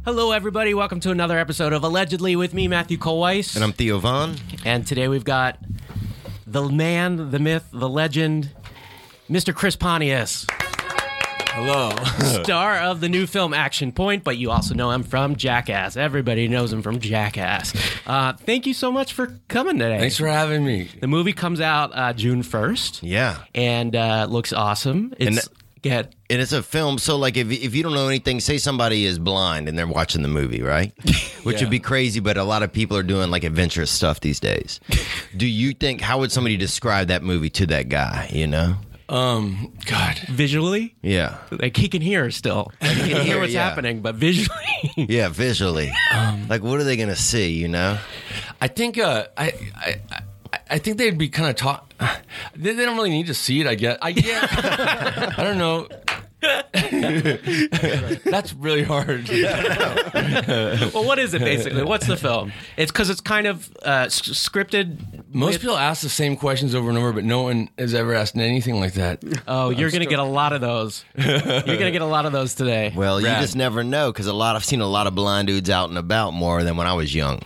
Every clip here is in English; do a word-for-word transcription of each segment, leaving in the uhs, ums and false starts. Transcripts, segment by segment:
Hello, everybody. Welcome to another episode of Allegedly with me, Matthew Colweiss. And I'm Theo Vaughn. And today we've got the man, the myth, the legend, Mister Chris Pontius. Hello. Star of the new film Action Point, but you also know him from Jackass. Everybody knows him from Jackass. Uh, thank you so much for coming today. Thanks for having me. The movie comes out uh, June first. Yeah. And uh, looks awesome. It's... Go ahead. And it's a film, so like if if you don't know anything, say somebody is blind and they're watching the movie, right? Which Yeah. would be crazy, but a lot of people are doing like adventurous stuff these days. Do you think, how would somebody describe that movie to that guy, you know? Um, God. Visually, Yeah. like he can hear still. Like, he can hear what's Yeah. happening, but visually... Yeah, visually. Um, like what are they going to see, you know? I think, uh, I, I, I I think they'd be kind of taught. They, they don't really need to see it, I guess. I get. I don't know. That's really hard. Well, what is it basically? What's the film? It's because it's kind of uh, s- scripted. Most with- people ask the same questions over and over, but no one has ever asked anything like that. Oh, you're going to get a lot of those. You're going to get a lot of those today. Well, you Rad. just never know, because a lot, I've seen a lot of blind dudes out and about more than when I was young.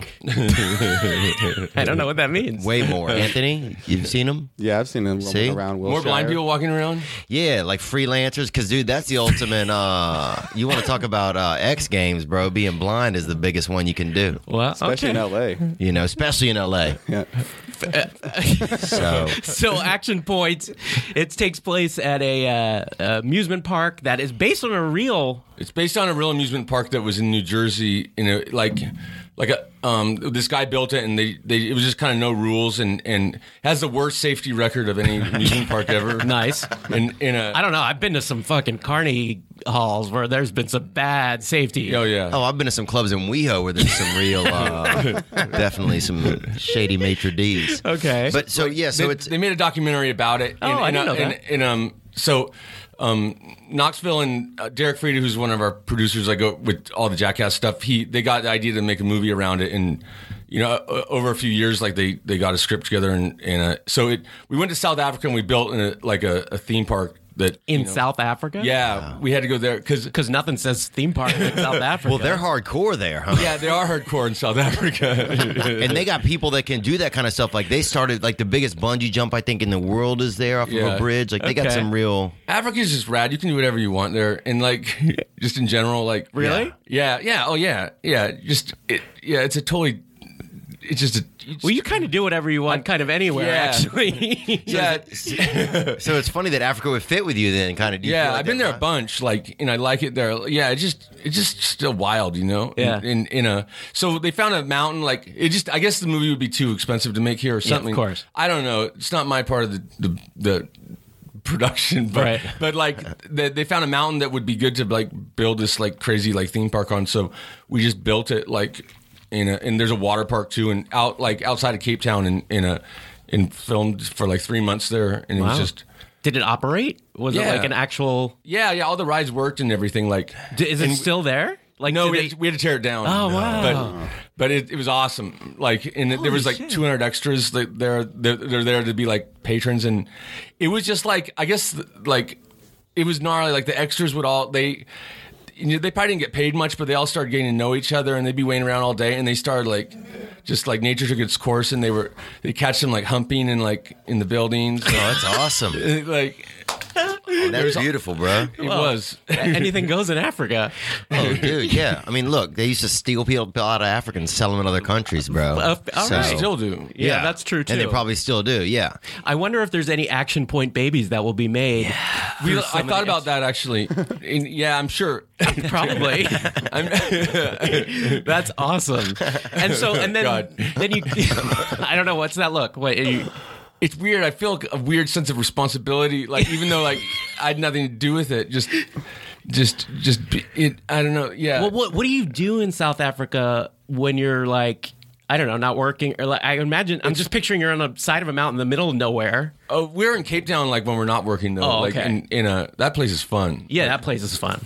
I don't know what that means. Way more. Anthony, you've seen them? Yeah, I've seen them See? roaming around Wilshire. More blind people walking around? Yeah, like freelancers, because dude, that's the ultimate. Uh, you want to talk about uh, X Games, bro? Being blind is the biggest one you can do. Well, especially okay. in L A. You know, especially in L A. Yeah. So So, Action Point, it takes place at a uh, amusement park that is based on a real. It's based on a real amusement park that was in New Jersey. You know, like, like a um, this guy built it, and they, they it was just kind of no rules, and, and has the worst safety record of any amusement park ever. Nice. In in a I don't know. I've been to some fucking carny halls where there's been some bad safety. oh yeah. oh, I've been to some clubs in WeHo where there's some real, uh, definitely some shady maitre d's. Okay. But so yeah, so they, it's they made a documentary about it. Oh, I didn't know and, that. And, um, so um, Knoxville and uh, Derek Frieda, who's one of our producers, like uh, with all the Jackass stuff, he they got the idea to make a movie around it, and you know, uh, over a few years, like they, they got a script together, and, and uh, so it we went to South Africa and we built in a, like a, a theme park that in you know, South Africa? Yeah, we had to go there because Because nothing says theme park in South Africa. well, they're hardcore there, huh? yeah, they are hardcore in South Africa. And they got people that can do that kind of stuff. Like they started, like the biggest bungee jump I think in the world is there off of Yeah. a bridge. Like they got Okay. some real. Africa's just rad. You can do whatever you want there, and like just in general, like Really? yeah, yeah, oh yeah, yeah. Just it, yeah, it's a totally. It's just a. It's, Well, you kind of do whatever you want, kind of anywhere, Yeah. actually. yeah, So it's funny that Africa would fit with you then, kind of. yeah. I've been there a bunch, like, and I like it there. Yeah, it's just, it's just still wild, you know. Yeah. In, in, in a, so they found a mountain, like it just. I guess the movie would be too expensive to make here or something. course. I don't know. It's not my part of the the. the production, but Right. but like they, they found a mountain that would be good to like build this like crazy like theme park on. So we just built it like in a and there's a water park too, and out like outside of Cape Town in in a and filmed for like three months there, and it was Wow. just Did it operate? Was it Yeah. like an actual... yeah yeah all the rides worked and everything. Like D- Is it and- still there? Like, no, did we they- had, to, we had to tear it down. Oh, wow. But but it, it was awesome. Like, and there was like shit. two hundred extras. That they're, they're they're there to be like patrons, and it was just like I guess like it was gnarly. Like the extras would all they. You know, they probably didn't get paid much, but they all started getting to know each other, and they'd be waiting around all day. And they started like, just like nature took its course, and they were they catch them like humping and like in the buildings. Oh, that's awesome. like That's beautiful, bro. it was. Anything goes in Africa. Oh, dude, yeah. I mean, look, they used to steal people out of Africa and sell them in other countries, bro. Uh, all So- right. Still do. Yeah, that's true, too. And they probably still do, yeah. I wonder if there's any Action Point babies that will be made. We, through I some of thought the about that actually. And, yeah, I'm sure. Probably. I'm, That's awesome. And so, and then, God. then you, I don't know, what's that look? Wait, are you, it's weird. I feel a weird sense of responsibility. Like even though like I had nothing to do with it, just, just, just be, it. I don't know. Yeah. well, what, what do you do in South Africa when you're like, I don't know, not working? Or like, I imagine, I'm just picturing you're on the side of a mountain in the middle of nowhere. oh, we're in Cape Town like when we're not working though. Oh, like okay. in, in a that place is fun. Yeah, that place is fun.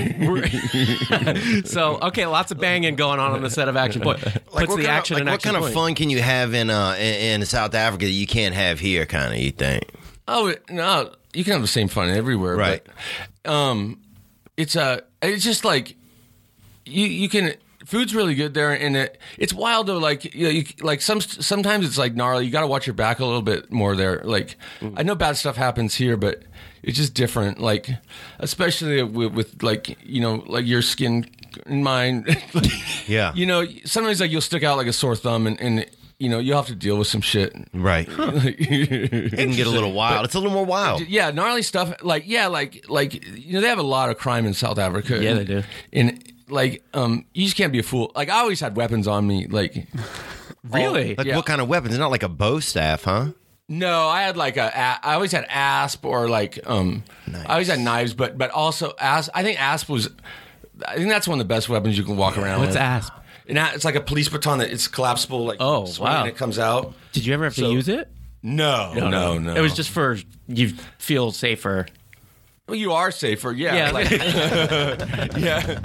So, okay, lots of banging going on on the set of Action Point. Puts Like, what the kind action of, in like, what Action kind of Point. fun can you have in uh in, in South Africa that you can't have here, kind of, you think? Oh no, you can have the same fun everywhere, Right. But, um, it's uh, it's just like you you can. Food's really good there, and it, it's wild though. Like you know, you, like some sometimes it's like gnarly. You got to watch your back a little bit more there. Like I know bad stuff happens here, but it's just different. Like especially with, with like you know like your skin and mine. Like, Yeah. You know, sometimes like you'll stick out like a sore thumb, and, and you know you'll have to deal with some shit. Right. It can get a little wild. It's a little more wild. Yeah, gnarly stuff. Like yeah, like like you know they have a lot of crime in South Africa. Yeah, and, they do. And like um, you just can't be a fool. Like I always had weapons on me. Like Really? Like Yeah. what kind of weapons? It's not like a bow staff, huh? no, I had like a. a- I always had asp or like um. I always had knives, but but also asp. I think asp was. I think that's one of the best weapons you can walk around What's with. asp? And that- it's like a police baton that it's collapsible. Like Oh, swing wow. and it comes out. Did you ever have to So- use it? No, no, no, It was just for you feel safer. Well, you are safer. Yeah. Yeah. Like, yeah.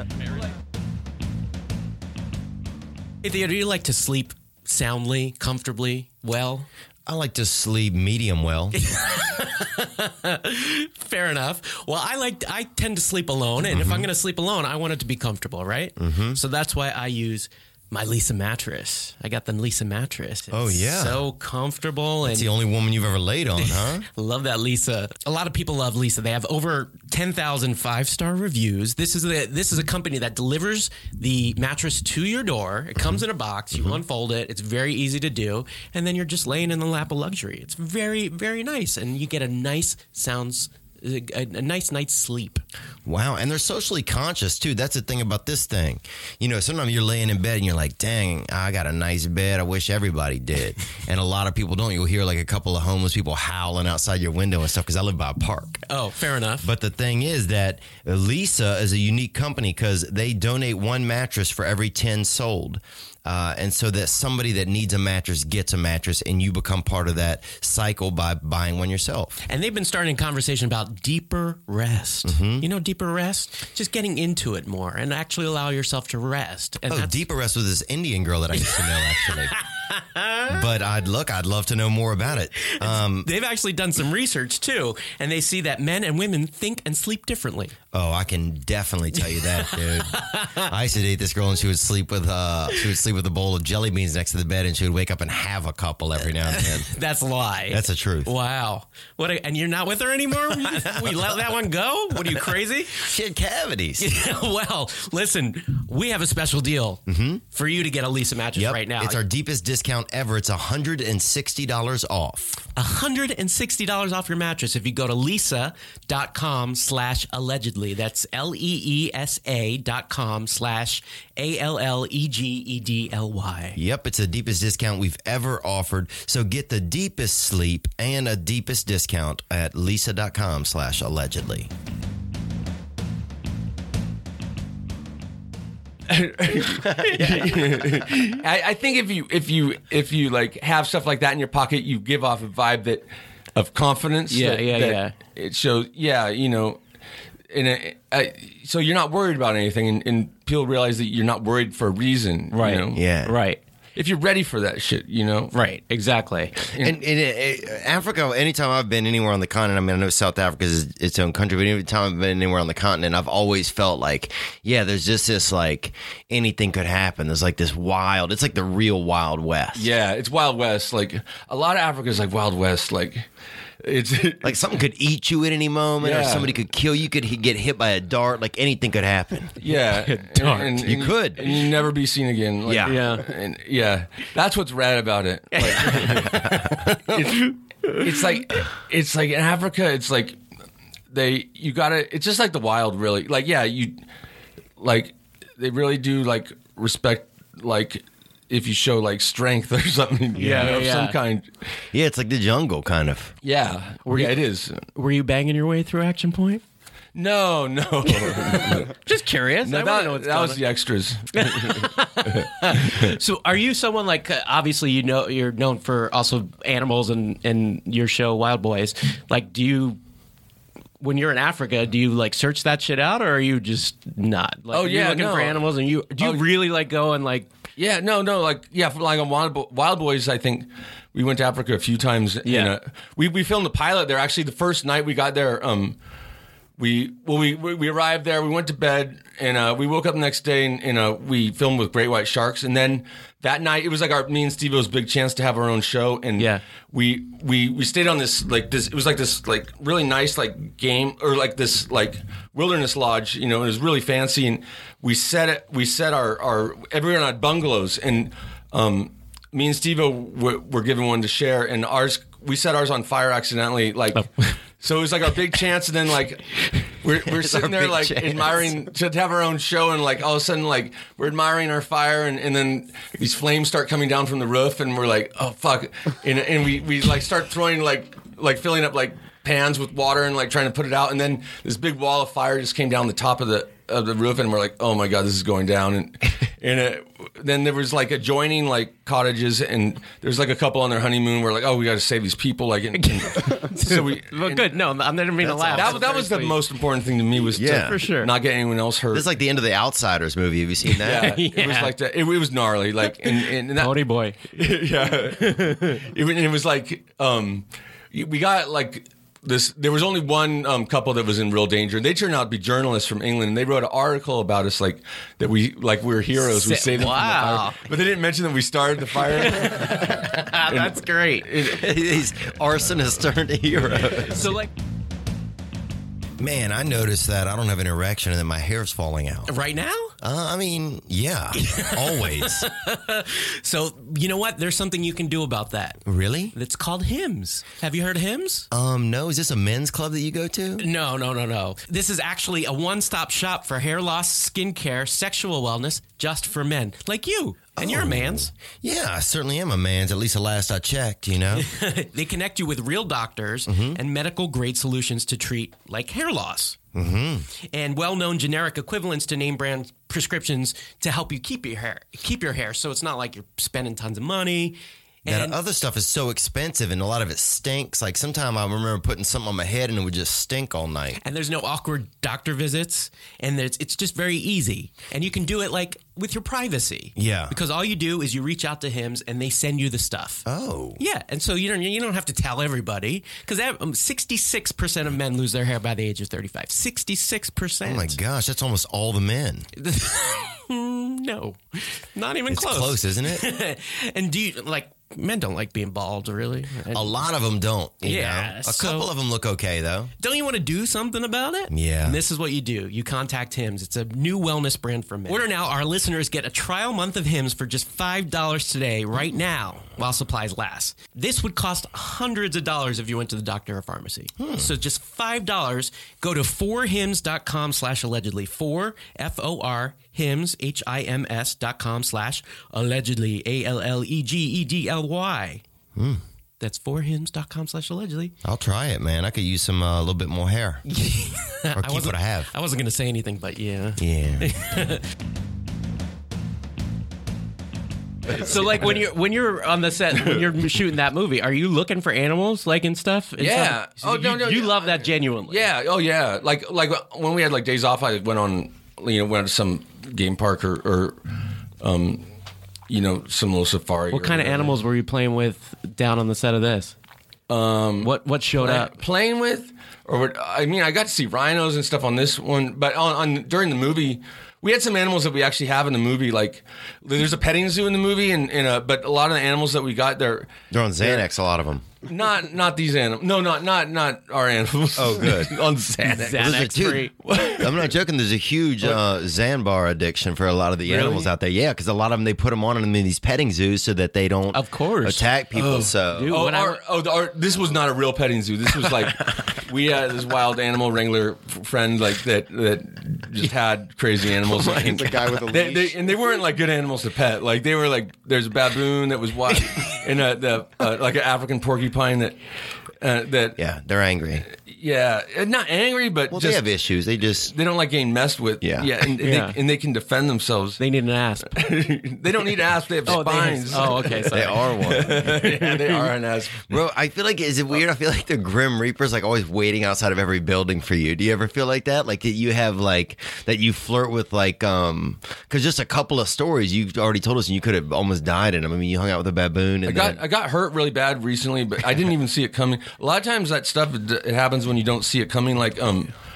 Hey, Theo, do you like to sleep soundly, comfortably, well? I like to sleep medium well. Fair enough. Well, I like I tend to sleep alone, and if I'm going to sleep alone, I want it to be comfortable, right? Mm-hmm. So that's why I use my Lisa mattress. I got the Lisa mattress. It's Oh, yeah. so comfortable, and It's the only woman you've ever laid on, huh? love that Lisa. A lot of people love Lisa. They have over ten thousand five-star reviews. This is the this is a company that delivers the mattress to your door. It comes in a box. You unfold it. It's very easy to do, and then you're just laying in the lap of luxury. It's very very nice, and you get a nice sounds a, a nice night's sleep. Wow, and they're socially conscious too. That's the thing about this thing. You know, sometimes you're laying in bed and you're like, "Dang, I got a nice bed. I wish everybody did." And a lot of people don't. You'll hear like a couple of homeless people howling outside your window and stuff because I live by a park. Oh, fair enough. But the thing is that Lisa is a unique company because they donate one mattress for every ten sold. Uh, and so that somebody that needs a mattress gets a mattress, and you become part of that cycle by buying one yourself. And they've been starting a conversation about deeper rest. Mm-hmm. You know, deeper rest? Just getting into it more and actually allow yourself to rest. And Oh, that's- Deeper Rest was this Indian girl that I used to know, actually. But I'd look, I'd love to know more about it. Um, They've actually done some research too, and they see that men and women think and sleep differently. oh, I can definitely tell you that, dude. I used to date this girl, and she would sleep with uh, she would sleep with a bowl of jelly beans next to the bed, and she would wake up and have a couple every now and then. That's a lie. That's the truth. Wow. What? A, and you're not with her anymore? We let that one go? What are you, crazy? She had cavities. Well, listen, we have a special deal for you to get a Lisa mattress Yep, right now. it's our deepest discount ever. It's one hundred sixty dollars off. one hundred sixty dollars off your mattress if you go to lisa.com slash allegedly. That's L-E-E-S-A dot com slash A-L-L-E-G-E-D-L-Y. Yep, it's the deepest discount we've ever offered. So get the deepest sleep and a deepest discount at lisa.com slash allegedly. I, I think if you if you if you like have stuff like that in your pocket, you give off a vibe that of confidence. Yeah, that- yeah, that yeah. It shows, yeah, you know, and it, I, so you're not worried about anything, and, and people realize that you're not worried for a reason, you Right. know? Yeah. Right. If you're ready for that shit, you know, Right. Exactly. And, and it, it, Africa, anytime I've been anywhere on the continent, I mean, I know South Africa is its own country, but anytime I've been anywhere on the continent, I've always felt like, yeah, there's just this like anything could happen. There's like this wild, it's like the real Wild West. Yeah, it's Wild West. Like a lot of Africa is like Wild West. Like it's Like something could eat you at any moment, or Yeah. somebody could kill you, could get hit by a dart, like anything could happen. yeah, Dark. and, and- You could. and you never be seen again. Like, Yeah. Yeah. and yeah, that's what's rad about it. Like, it's, it's like it's like in Africa, it's like they you gotta. It's just like the wild, really. Like yeah, you like they really do like respect like. If you show like strength or something, you Yeah, know, of yeah. some kind, Yeah, it's like the jungle, kind of. yeah, yeah, it is. Were you banging your way through Action Point? No, no, Just curious. no I that, wanna know what's that going was on. the extras. So, are you someone like uh, obviously you know you're known for also animals and and your show Wild Boys? Like, do you when you're in Africa, do you like search that shit out, or are you just not? Like, Oh, are you yeah, looking no. for animals, and you do you Oh, really like go and like? Yeah, no, no, like yeah, for, like on Wild, Bo- Wild Boys, I think we went to Africa a few times. Yeah. and, uh, we we filmed the pilot there. Actually, the first night we got there, um, we well we we we arrived there. We went to bed, and uh, we woke up the next day, and, and uh, we filmed with great white sharks. And then that night, it was like our me and Steve-O's big chance to have our own show. And Yeah. we we we stayed on this like this. It was like this like really nice like game or like this like wilderness lodge. You know, it was really fancy, and we set it. We set our our everyone had bungalows, and um, me and Steve-O were, were given one to share, and ours we set ours on fire accidentally. Like, so it was like our big chance, and then like we're we're sitting there big like chance. admiring to have our own show, and like all of a sudden like we're admiring our fire, and, and then these flames start coming down from the roof, and we're like, oh fuck, and and we we like start throwing like like filling up like pans with water and like trying to put it out, and then this big wall of fire just came down the top of the of the roof, and we're like, oh my god, this is going down, and and it, then there was like adjoining like cottages, and there's like a couple on their honeymoon. We're like, oh, we got to save these people, like, and, and so we. Well, and good. No, I'm never mean to laugh. That, that was the Very most important thing to me was Yeah. to For sure. not get anyone else hurt. This is like the end of the Outsiders movie. Have you seen that? yeah, it was Yeah. like that. It, it was gnarly, like, and, and, and that, Pony boy. yeah. It, was- it was like um, we got like this. There was only one um, couple that was in real danger. They turned out to be journalists from England, and they wrote an article about us, like that we like we were heroes. We Sa- saved them from wow. the fire, but they didn't mention that we started the fire. That's great. These arsonists turned heroes. So like Man, I noticed that I don't have an erection and that my hair's falling out. Right now? Uh, I mean, yeah, always. So, you know what? There's something you can do about that. Really? It's called Hims. Have you heard of Hims? Um, no. Is this a men's club that you go to? No, no, no, no. This is actually a one-stop shop for hair loss, skincare, sexual wellness, just for men. Like you. And you're a man's. Yeah, I certainly am a man's. At least the last I checked, you know. They connect you with real doctors Mm-hmm. and medical-grade solutions to treat, like, hair loss. Mm-hmm. And well-known generic equivalents to name brand prescriptions to help you keep your hair, keep your hair. So it's not like you're spending tons of money. That And other stuff is so expensive, and a lot of it stinks. Like sometime I remember putting something on my head, and it would just stink all night. and there's no awkward doctor visits, and there's, it's just very easy. And you can do it like with your privacy. Yeah. Because all you do is you reach out to Hims, and they send you the stuff. Oh, Yeah, and so you don't you don't have to tell everybody because um, sixty-six percent of men lose their hair by the age of thirty-five. sixty-six percent. oh my gosh, that's almost all the men. No, not even It's close. close, isn't it? And do you like men don't like being bald, really? A lot of them don't. You Yeah, know? a so- couple of them look okay though. Don't you want to do something about it? Yeah. And this is what you do. You contact Hims. It's a new wellness brand for men. Order now. Our listeners get a trial month of Hims for just five dollars today, right now, while supplies last. This would cost hundreds of dollars if you went to the doctor or pharmacy. So just five dollars. Go to four hims dot com slash allegedly. four, F O R, Hims, H I M S dot com slash allegedly. A L L E G E D L Y. That's four hims dot com slash allegedly. I'll try it, man. I could use some a uh, little bit more hair, or keep wasn't- what I have. I wasn't going to say anything, but yeah. Yeah. So, like when you're when you're on the set, when you're shooting that movie, are you looking for animals, like and stuff? and Yeah. stuff? So Oh, you, no, no, You no. love that genuinely. Yeah. Oh, yeah. Like like when we had like days off, I went on, you know, went to some game park or, or um, you know, some little safari. What or kind of whatever. animals were you playing with down on the set of this? Um, what what showed Play- up? playing with, or what, I mean, I got to see rhinos and stuff on this one, but on, on during the movie, we had some animals that we actually have in the movie. Like there's a petting zoo in the movie, and, and uh, but a lot of the animals that we got there, They're on Xanax, a lot of them. not not these animals. No, not not not our animals. Oh, good. on Xanax. There's a Xanax free. I'm not joking. There's a huge uh, Xanbar addiction for a lot of the animals out there. Yeah, because a lot of them, they put them on in these petting zoos so that they don't Of course. attack people. so Dude, Oh, when I- our, oh, the, our, this was not a real petting zoo. This was like we had this wild animal wrangler f- friend like that that just had crazy animals. and, the guy with a they, leash. they, and they weren't like good animals to pet. Like they were like there's a baboon that was wild, and a, the uh, like an African porcupine that uh, that yeah. yeah, they're angry. uh, not angry, but Well, just they have issues. They just they don't like getting messed with. Yeah. yeah, and, and, Yeah. They, and they can defend themselves. They need an asp. They don't need asp. They have Oh, they have- spines. oh, okay. Sorry. they are one. yeah, they are an asp. Bro, I feel like, is it weird? I feel like the Grim Reaper's like always waiting outside of every building for you. Do you ever feel like that? Like that you have like, that you flirt with like, um, cause just a couple of stories you already told us and you could have almost died in them. I mean, you hung out with a baboon and I got then, I got hurt really bad recently, but I didn't even see it coming. A lot of times that stuff it, it happens when you don't see it coming. Like um,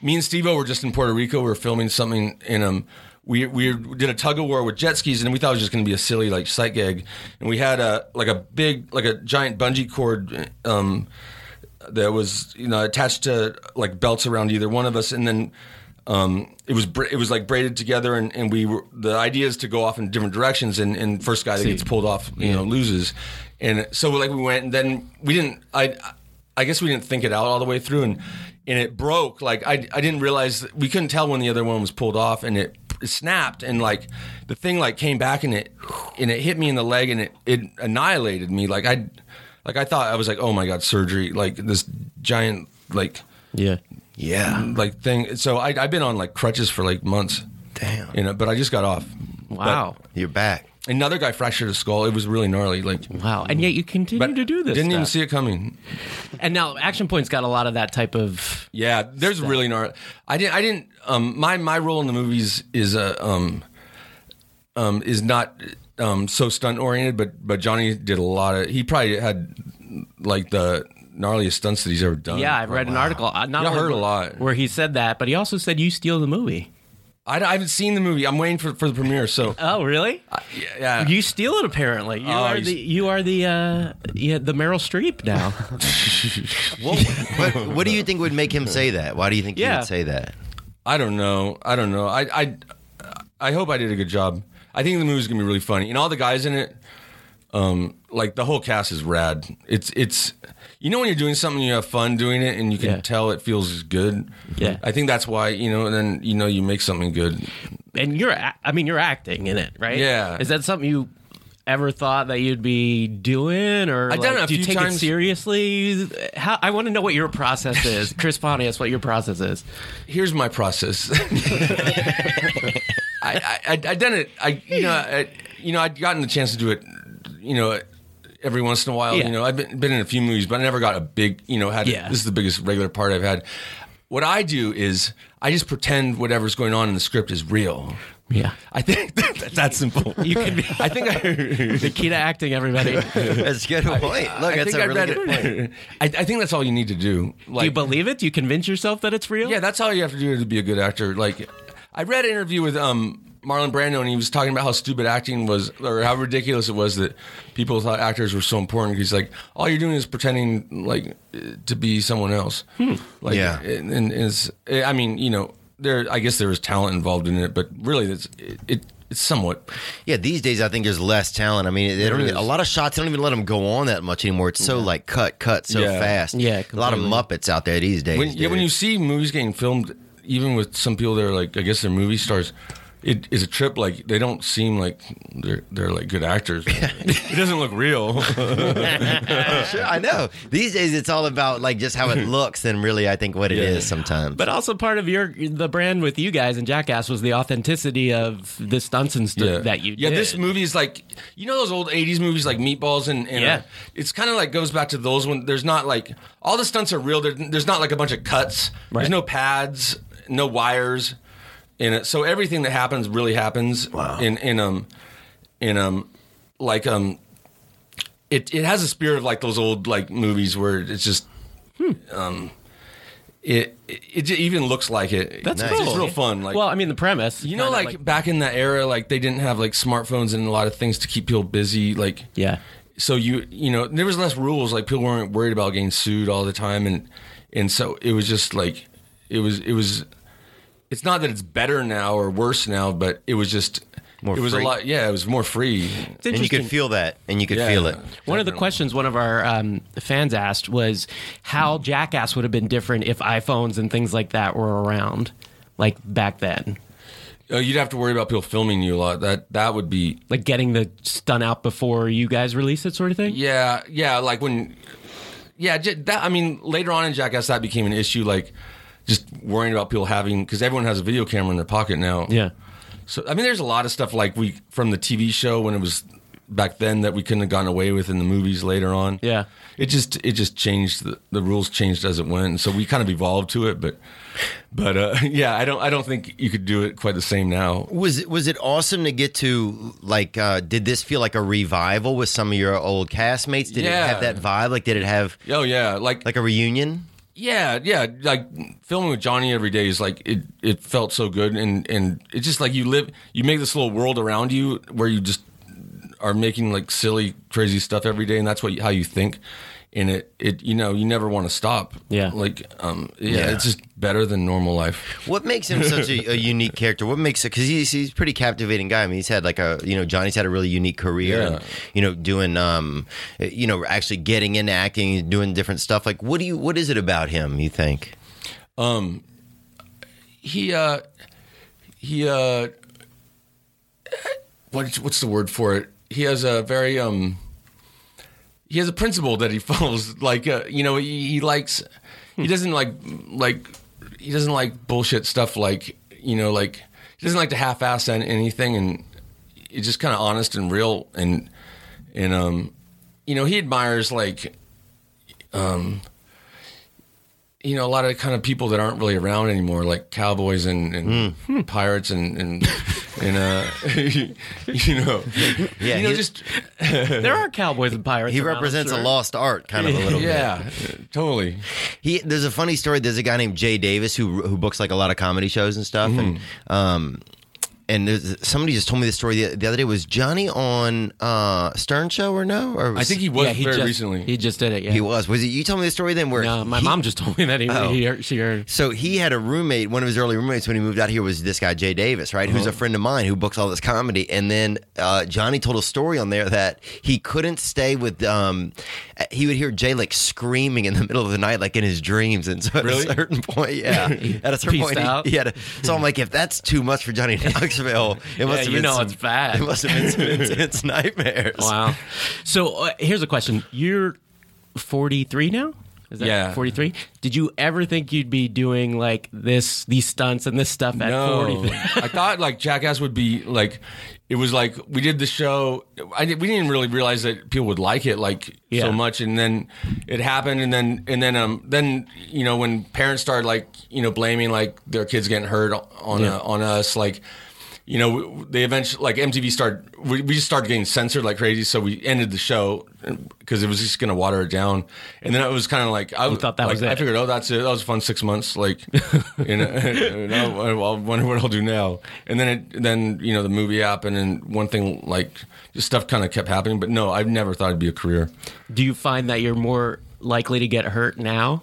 me and Steve-O were just in Puerto Rico. We were filming something in um we we did a tug of war with jet skis, and we thought it was just going to be a silly like sight gag. And we had a like a big like a giant bungee cord um that was you know attached to like belts around either one of us, and then um it was bra- it was like braided together, and, and we were the idea is to go off in different directions, and, and first guy that See. gets pulled off you know loses. And so like we went, and then we didn't I I guess we didn't think it out all the way through, and and it broke. Like I I didn't realize that we couldn't tell when the other one was pulled off, and it, it snapped, and like the thing like came back, and it and it hit me in the leg, and it, it annihilated me. Like I like I thought I was like, oh my god, surgery, like this giant like Yeah. Yeah. like thing. So I I've been on like crutches for like months. Damn. You know, but I just got off. Wow. You're back. Another guy fractured his skull. It was really gnarly. Like Wow. And yet you continue but to do this. Didn't even stuff. see it coming. And now Action Point's got a lot of that type of. Yeah, there's really gnarly. I didn't. I didn't. Um, my my role in the movies is a um, um, is not um so stunt oriented, but but Johnny did a lot of. He probably had like the gnarliest stunts that he's ever done. Yeah, I've read an article. uh, Not Yeah, I only heard a where- lot. where he said that, but he also said you steal the movie. I, I haven't seen the movie. I'm waiting for for the premiere. So Oh, really? yeah, yeah. You steal it apparently. You Oh, are he's- the you are the uh, yeah, the Meryl Streep now. Well, what, what do you think would make him say that? Why do you think he Yeah. would say that? I don't know. I don't know. I I I hope I did a good job. I think the movie's gonna be really funny, and all the guys in it, um, like the whole cast is rad. It's it's you know when you're doing something, you have fun doing it, and you can Yeah. tell it feels good. Yeah. I think that's why you know. And then you know you make something good. And you're a- I mean you're acting in it, right? Yeah. Is that something you ever thought that you'd be doing, or I've done like, it a do you few take times. it seriously? How I want to know what your process is, Chris Pontius. What your process is? Here's my process. I, I I I done it. I you know I, you know I'd gotten the chance to do it. You know. Every once in a while, Yeah. you know, I've been, been in a few movies, but I never got a big, you know, had Yeah. this is the biggest regular part I've had. What I do is I just pretend whatever's going on in the script is real. Yeah. I think that's that simple. You can be. I think I, The key to acting, everybody. That's a good point. Look, I that's think a I really read good point. it. I, I think that's all you need to do. Like, do you believe it? Do you convince yourself that it's real? yeah, that's all you have to do to be a good actor. Like, I read an interview with um, Marlon Brando, and he was talking about how stupid acting was, or how ridiculous it was that people thought actors were so important. He's like, all you're doing is pretending like to be someone else. Like, Yeah. and, and it's, I mean, you know, there. I guess there was talent involved in it, but really, it's it. it it's somewhat. Yeah, these days I think there's less talent. I mean, they don't There even, a is. lot of shots they don't even let them go on that much anymore. It's so like cut, cut so Yeah. fast. Yeah, a lot of completely. Muppets out there these days. When, yeah, when dude. you see movies getting filmed, even with some people that are like, I guess they're movie stars, it is a trip. Like they don't seem like they're they're like good actors. It doesn't look real. Sure, I know. These days it's all about like just how it looks than really I think what it is sometimes. But also part of your the brand with you guys and Jackass was the authenticity of the stunts and stuff that you yeah, did. this movie is like, you know those old eighties movies like Meatballs and, and Yeah. uh, it's kind of like goes back to those when there's not like all the stunts are real. There, there's not like a bunch of cuts. Right. There's no pads, no wires in it. So everything that happens really happens. Wow. In in um in um like um it it has a spirit of like those old like movies where it's just um it, it it even looks like it. That's it's cool. just real fun. Like well, I mean the premise. you know, kinda like, back in that era, like they didn't have like smartphones and a lot of things to keep people busy. Like, yeah. so you you know there was less rules. Like people weren't worried about getting sued all the time, and and so it was just like it was it was. It's not that it's better now or worse now, but it was just More it was free. a lot. Yeah, it was more free. It's and you interesting. could feel that, and you could Yeah. feel it. One of the questions one of our um, fans asked was how Jackass would have been different if iPhones and things like that were around, like back then. Uh, you'd have to worry about people filming you a lot. That that would be Like getting the stunt out before you guys release it, sort of thing. yeah yeah like when yeah j- that I mean later on in Jackass that became an issue. Like just worrying about people having because everyone has a video camera in their pocket now. Yeah. So I mean, there's a lot of stuff like we from the T V show when it was back then that we couldn't have gotten away with in the movies later on. Yeah. it just it just changed. The, the rules changed as it went, so we kind of evolved to it. But but uh, yeah, I don't I don't think you could do it quite the same now. Was it was it awesome to get to like? Uh, did this feel like a revival with some of your old castmates? Did it Yeah. have that vibe? Like, did it have Oh yeah, like like a reunion? Yeah, yeah. Like filming with Johnny every day is like it. It felt so good, and and it's just like you live. You make this little world around you where you just are making like silly, crazy stuff every day, and that's what you, how you think. And it, it, you know, you never want to stop. Yeah. Like, um, yeah, Yeah. it's just better than normal life. What makes him such a, a unique character? What makes it? Because he's he's a pretty captivating guy. I mean, he's had like a you know Johnny's had a really unique career. Yeah. And, you know, doing um, you know, actually getting into acting and doing different stuff. Like, what do you? What is it about him? You think? Um, he, uh, he, uh, what, what's the word for it? He has a very, um, he has a principle that he follows. Like, uh, you know, he, he likes, he doesn't like, like, he doesn't like bullshit stuff. Like, you know, like he doesn't like to half-ass an- anything, and he's just kind of honest and real. And, and, um, you know, he admires like, um, you know, a lot of kind of people that aren't really around anymore, like cowboys and, and Mm. pirates and, and, and, uh, you know, Yeah, you know, he- just, There are cowboys and pirates. He around, I'm represents sure. a lost art, kind of a little bit. yeah, totally. He there's a funny story. There's a guy named Jay Davis who who books like a lot of comedy shows and stuff. And um, and there's, somebody just told me this story the, the other day. Was Johnny on uh, Stern Show or no? Or was, I think he was Yeah, he very just, recently. He just did it. Yeah. he was. Was it you? Told me the story then. Where No, my he- mom just told me that he, Oh. he heard, she heard. So he had a roommate. One of his early roommates when he moved out here was this guy Jay Davis, right? Who's a friend of mine who books all this comedy. And then uh, Johnny told a story on there that he couldn't stay with. Um, he would hear Jay like screaming in the middle of the night, like in his dreams. And so at Really? a certain point, yeah, at a certain Peaced point, he, out? he had. A, so I'm like, if that's too much for Johnny Knoxville, it must Yeah, have you been know some, it's bad. It must have been some intense nightmares. Wow. So uh, here's a question. You're forty-three now? Is that Yeah. forty-three? Did you ever think you'd be doing like this, these stunts and this stuff at No, forty-three? I thought like Jackass would be like, it was like we did the show. I did, we didn't really realize that people would like it like Yeah. so much, and then it happened, and then and then um then you know when parents started like you know blaming like their kids getting hurt on Yeah. uh, on us like. You know, they eventually, like M T V started, we, we just started getting censored like crazy. So we ended the show because it was just going to water it down. And then it was kind of like, I You thought that like, was it. I figured, oh, that's it. That was a fun six months. Like, you know, and I, I wonder what I'll do now. And then, it, then, you know, the movie happened and one thing, like, just stuff kind of kept happening. But no, I've never thought it'd be a career. Do you find that you're more likely to get hurt now?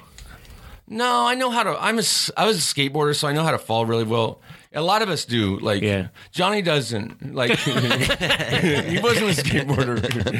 No, I know how to, I'm a, s- I was a skateboarder, so I know how to fall really well. A lot of us do. Like, Yeah. Johnny doesn't. Like, he wasn't a skateboarder.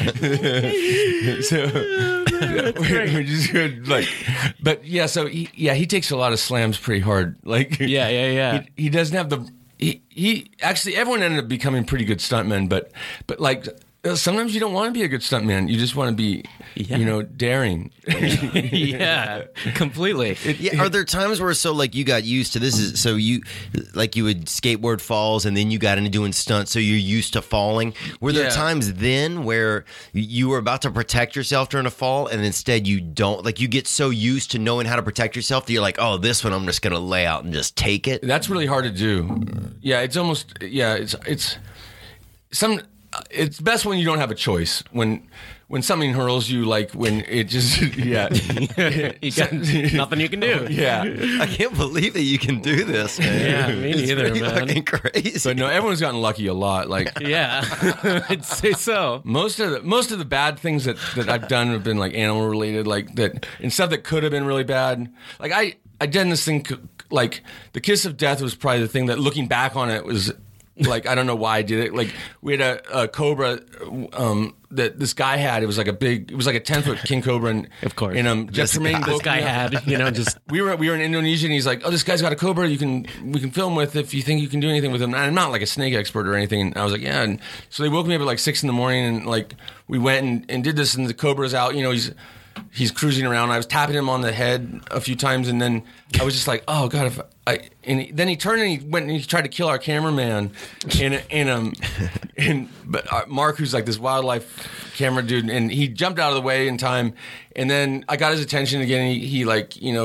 so, we just good. Like, but yeah, so he, yeah, he takes a lot of slams pretty hard. Like, Yeah, yeah, yeah. He, he doesn't have the, he, he actually, everyone ended up becoming pretty good stuntmen, but, but like, sometimes you don't want to be a good stuntman. You just want to be, Yeah. you know, daring. Yeah, completely. Yeah, are there times where so like you got used to this is so you like you would skateboard falls and then you got into doing stunts so you're used to falling? Were there Yeah. times then where you were about to protect yourself during a fall and instead you don't like you get so used to knowing how to protect yourself that you're like, oh, this one I'm just gonna lay out and just take it? That's really hard to do. Yeah, it's almost yeah. It's it's some. It's best when you don't have a choice. When when something hurls you, like when it just yeah. You got nothing you can do. Yeah, I can't believe that you can do this, man. Yeah, me It's neither, pretty man. fucking crazy. but no, everyone's gotten lucky a lot. Like Yeah, I'd say so. most of the most of the bad things that, that I've done have been like animal related, like that and stuff that could have been really bad. Like I I done this thing like the kiss of death was probably the thing that looking back on it was. Like I don't know why I did it. Like we had a, a cobra um, that this guy had. It was like a big. It was like a ten foot king cobra. And Of course. And um, Jeff This Tremaine. guy- This woke guy me up. had, you know, just We were we were in Indonesia, and he's like, "Oh, this guy's got a cobra. You can we can film with if you think you can do anything with him." And I'm not like a snake expert or anything. And I was like, "Yeah." And so they woke me up at like six in the morning, and like we went and, and did this, and the cobra's out. You know, he's he's cruising around. I was tapping him on the head a few times, and then I was just like, "Oh God!" If I and he, then he turned and he went and he tried to kill our cameraman, and and um and but uh, Mark, who's like this wildlife camera dude, and he jumped out of the way in time, and then I got his attention again. And he, he like you know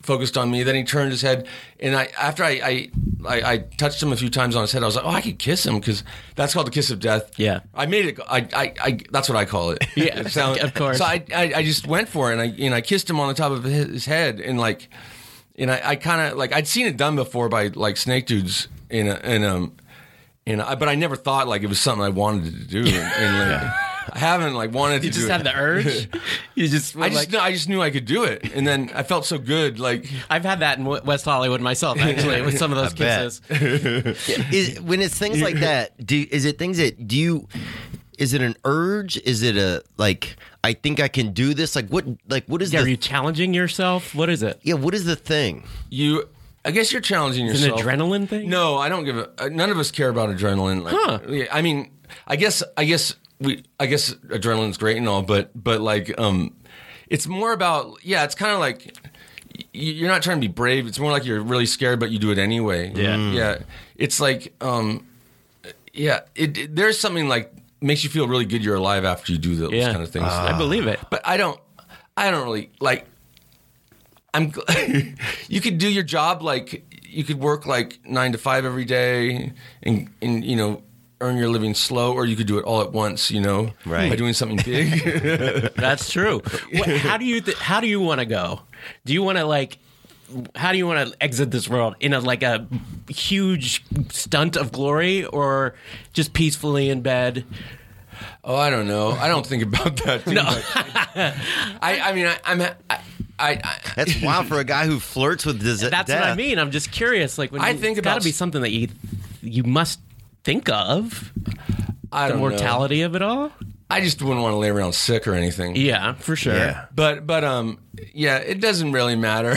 focused on me. Then he turned his head, and I after I I, I, I touched him a few times on his head, I was like, oh, I could kiss him because that's called the kiss of death. Yeah. I made it. I I, I that's what I call it. Yeah, It sound- of course. So I, I I just went for it, and I and I kissed him on the top of his, his head, and like, and I, I kind of like I'd seen it done before by like snake dudes in a, in um. And I, but I never thought like it was something I wanted to do, and, and like, I haven't like wanted to. You just do had it. the urge. You just were I just, like, knew, I just knew I could do it, and then I felt so good. Like I've had that in W- West Hollywood myself, actually, with some of those I bet. kisses. Is, when it's things like that, do is it things that do you? Is it an urge? Is it a like? I think I can do this. Like what? Like what is Yeah, the? are you challenging yourself? What is it? yeah, what is the thing? you, I guess you're challenging It's an yourself. adrenaline thing? No, I don't give a. uh, None of us care about adrenaline. Like, Huh. yeah, I mean, I guess, I guess we, I guess adrenaline's great and all, but, but like, um, it's more about, yeah, it's kind of like y- you're not trying to be brave. It's more like you're really scared, but you do it anyway. Yeah. Mm. yeah. It's like, um, yeah, it, it- there's something like makes you feel really good. You're alive after you do those Yeah. kind of things. I believe it. But I don't, I don't really like. I'm. gl- you could do your job like you could work like nine to five every day, and and you know earn your living slow, or you could do it all at once. You know, Right. by doing something big. That's true. What, how do you th- how do you want to go? Do you want to like how do you want to exit this world in a like a huge stunt of glory or just peacefully in bed? Oh, I don't know. I don't think about that. Too No. much. I, I mean, I, I'm. I, I, I, That's wild for a guy who flirts with dis- That's death. what I mean. I'm just curious. Like when I you, think it's got to about- be something that you you must think of I the don't know. mortality of it all. I just wouldn't want to lay around sick or anything. Yeah, for sure. Yeah. But but um yeah, it doesn't really matter.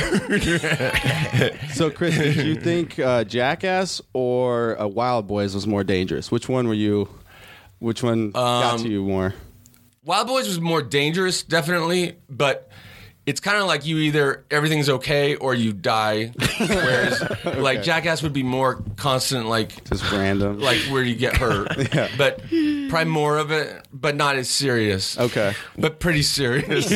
So, Chris, did you think uh, Jackass or uh, Wild Boys was more dangerous? Which one were you? Which one got Um, to you more? Wild Boys was more dangerous, definitely, but it's kind of like you either everything's okay or you die. Whereas like Jackass would be more constant, like Just random. like where you get hurt. Yeah. But probably more of it, but not as serious. Okay. But pretty serious.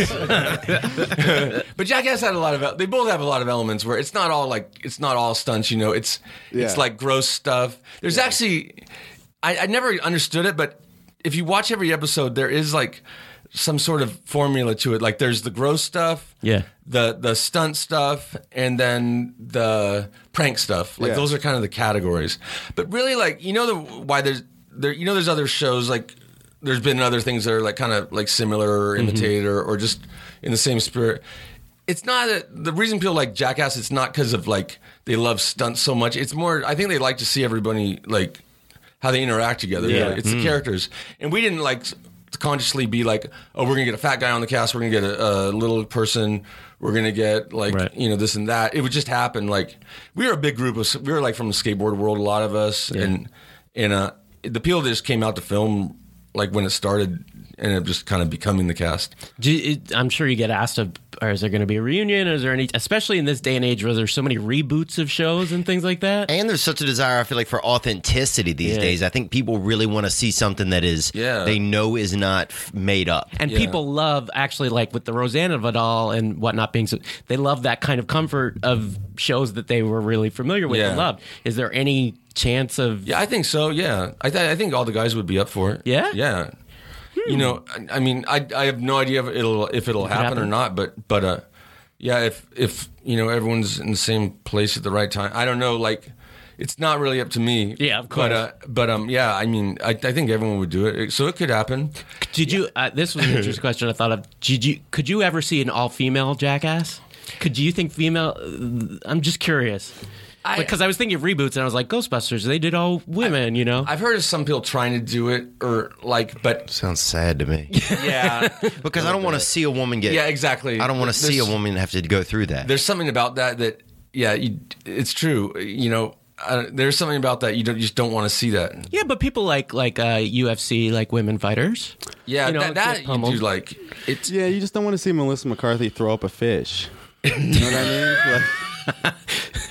But Jackass had a lot of. They both have a lot of elements where it's not all like it's not all stunts. You know, it's Yeah. it's like gross stuff. There's actually, I, I never understood it, but if you watch every episode, there is like some sort of formula to it. Like there's the gross stuff, Yeah. the the stunt stuff, and then the prank stuff. Like Yeah. those are kind of the categories. But really, like you know the why there's there you know there's other shows like there's been other things that are like kind of like similar or imitate or, or just in the same spirit. It's not a, the reason people like Jackass. It's not because of like they love stunts so much. It's more I think they like to see everybody like how they interact together. Yeah. Really. It's the characters, and we didn't like consciously be like, oh, we're gonna get a fat guy on the cast, we're gonna get a, a little person, we're gonna get like Right. you know this and that. It would just happen. Like we were a big group of we were like from the skateboard world, a lot of us, and and uh, the people that just came out to film like when it started, and it just kind of becoming the cast. Do you, it, I'm sure you get asked, of, or is there going to be a reunion? Is there any, especially in this day and age where there's so many reboots of shows and things like that? And there's such a desire, I feel like, for authenticity these Yeah. days. I think people really want to see something that is Yeah. they know is not f- made up. And Yeah. people love, actually, like with the Rosanna Vidal and whatnot being so, they love that kind of comfort of shows that they were really familiar with and Yeah. loved. Is there any chance of, Yeah, I think so. Yeah, I th- I think all the guys would be up for it. Yeah? yeah. You know, I, I mean, I I have no idea if it'll if it'll happen, happen. or not, but but uh, yeah, if if you know everyone's in the same place at the right time, I don't know. Like, it's not really up to me. Yeah, of But uh, but um, yeah, I mean, I, I think everyone would do it, so it could happen. did you, uh, this was an interesting question I thought of. Did you, could you ever see an all female Jackass? Could you think female, I'm just curious. I- Because I was thinking of reboots and I was like, Ghostbusters, they did all women, you know? I've heard of some people trying to do it, or like, but Sounds sad to me. yeah, Because I don't want to see a woman get. yeah, exactly. I don't want to see a There's- woman have to go through that. There's something about that that yeah, you, it's true. You know, uh, there's something about that you don't you just don't want to see that. Yeah, but people like like uh, U F C, like women fighters. Yeah, You know, that, that get you pummeled. do like it's Yeah, you just don't want to see Melissa McCarthy throw up a fish. You know what I mean? Like,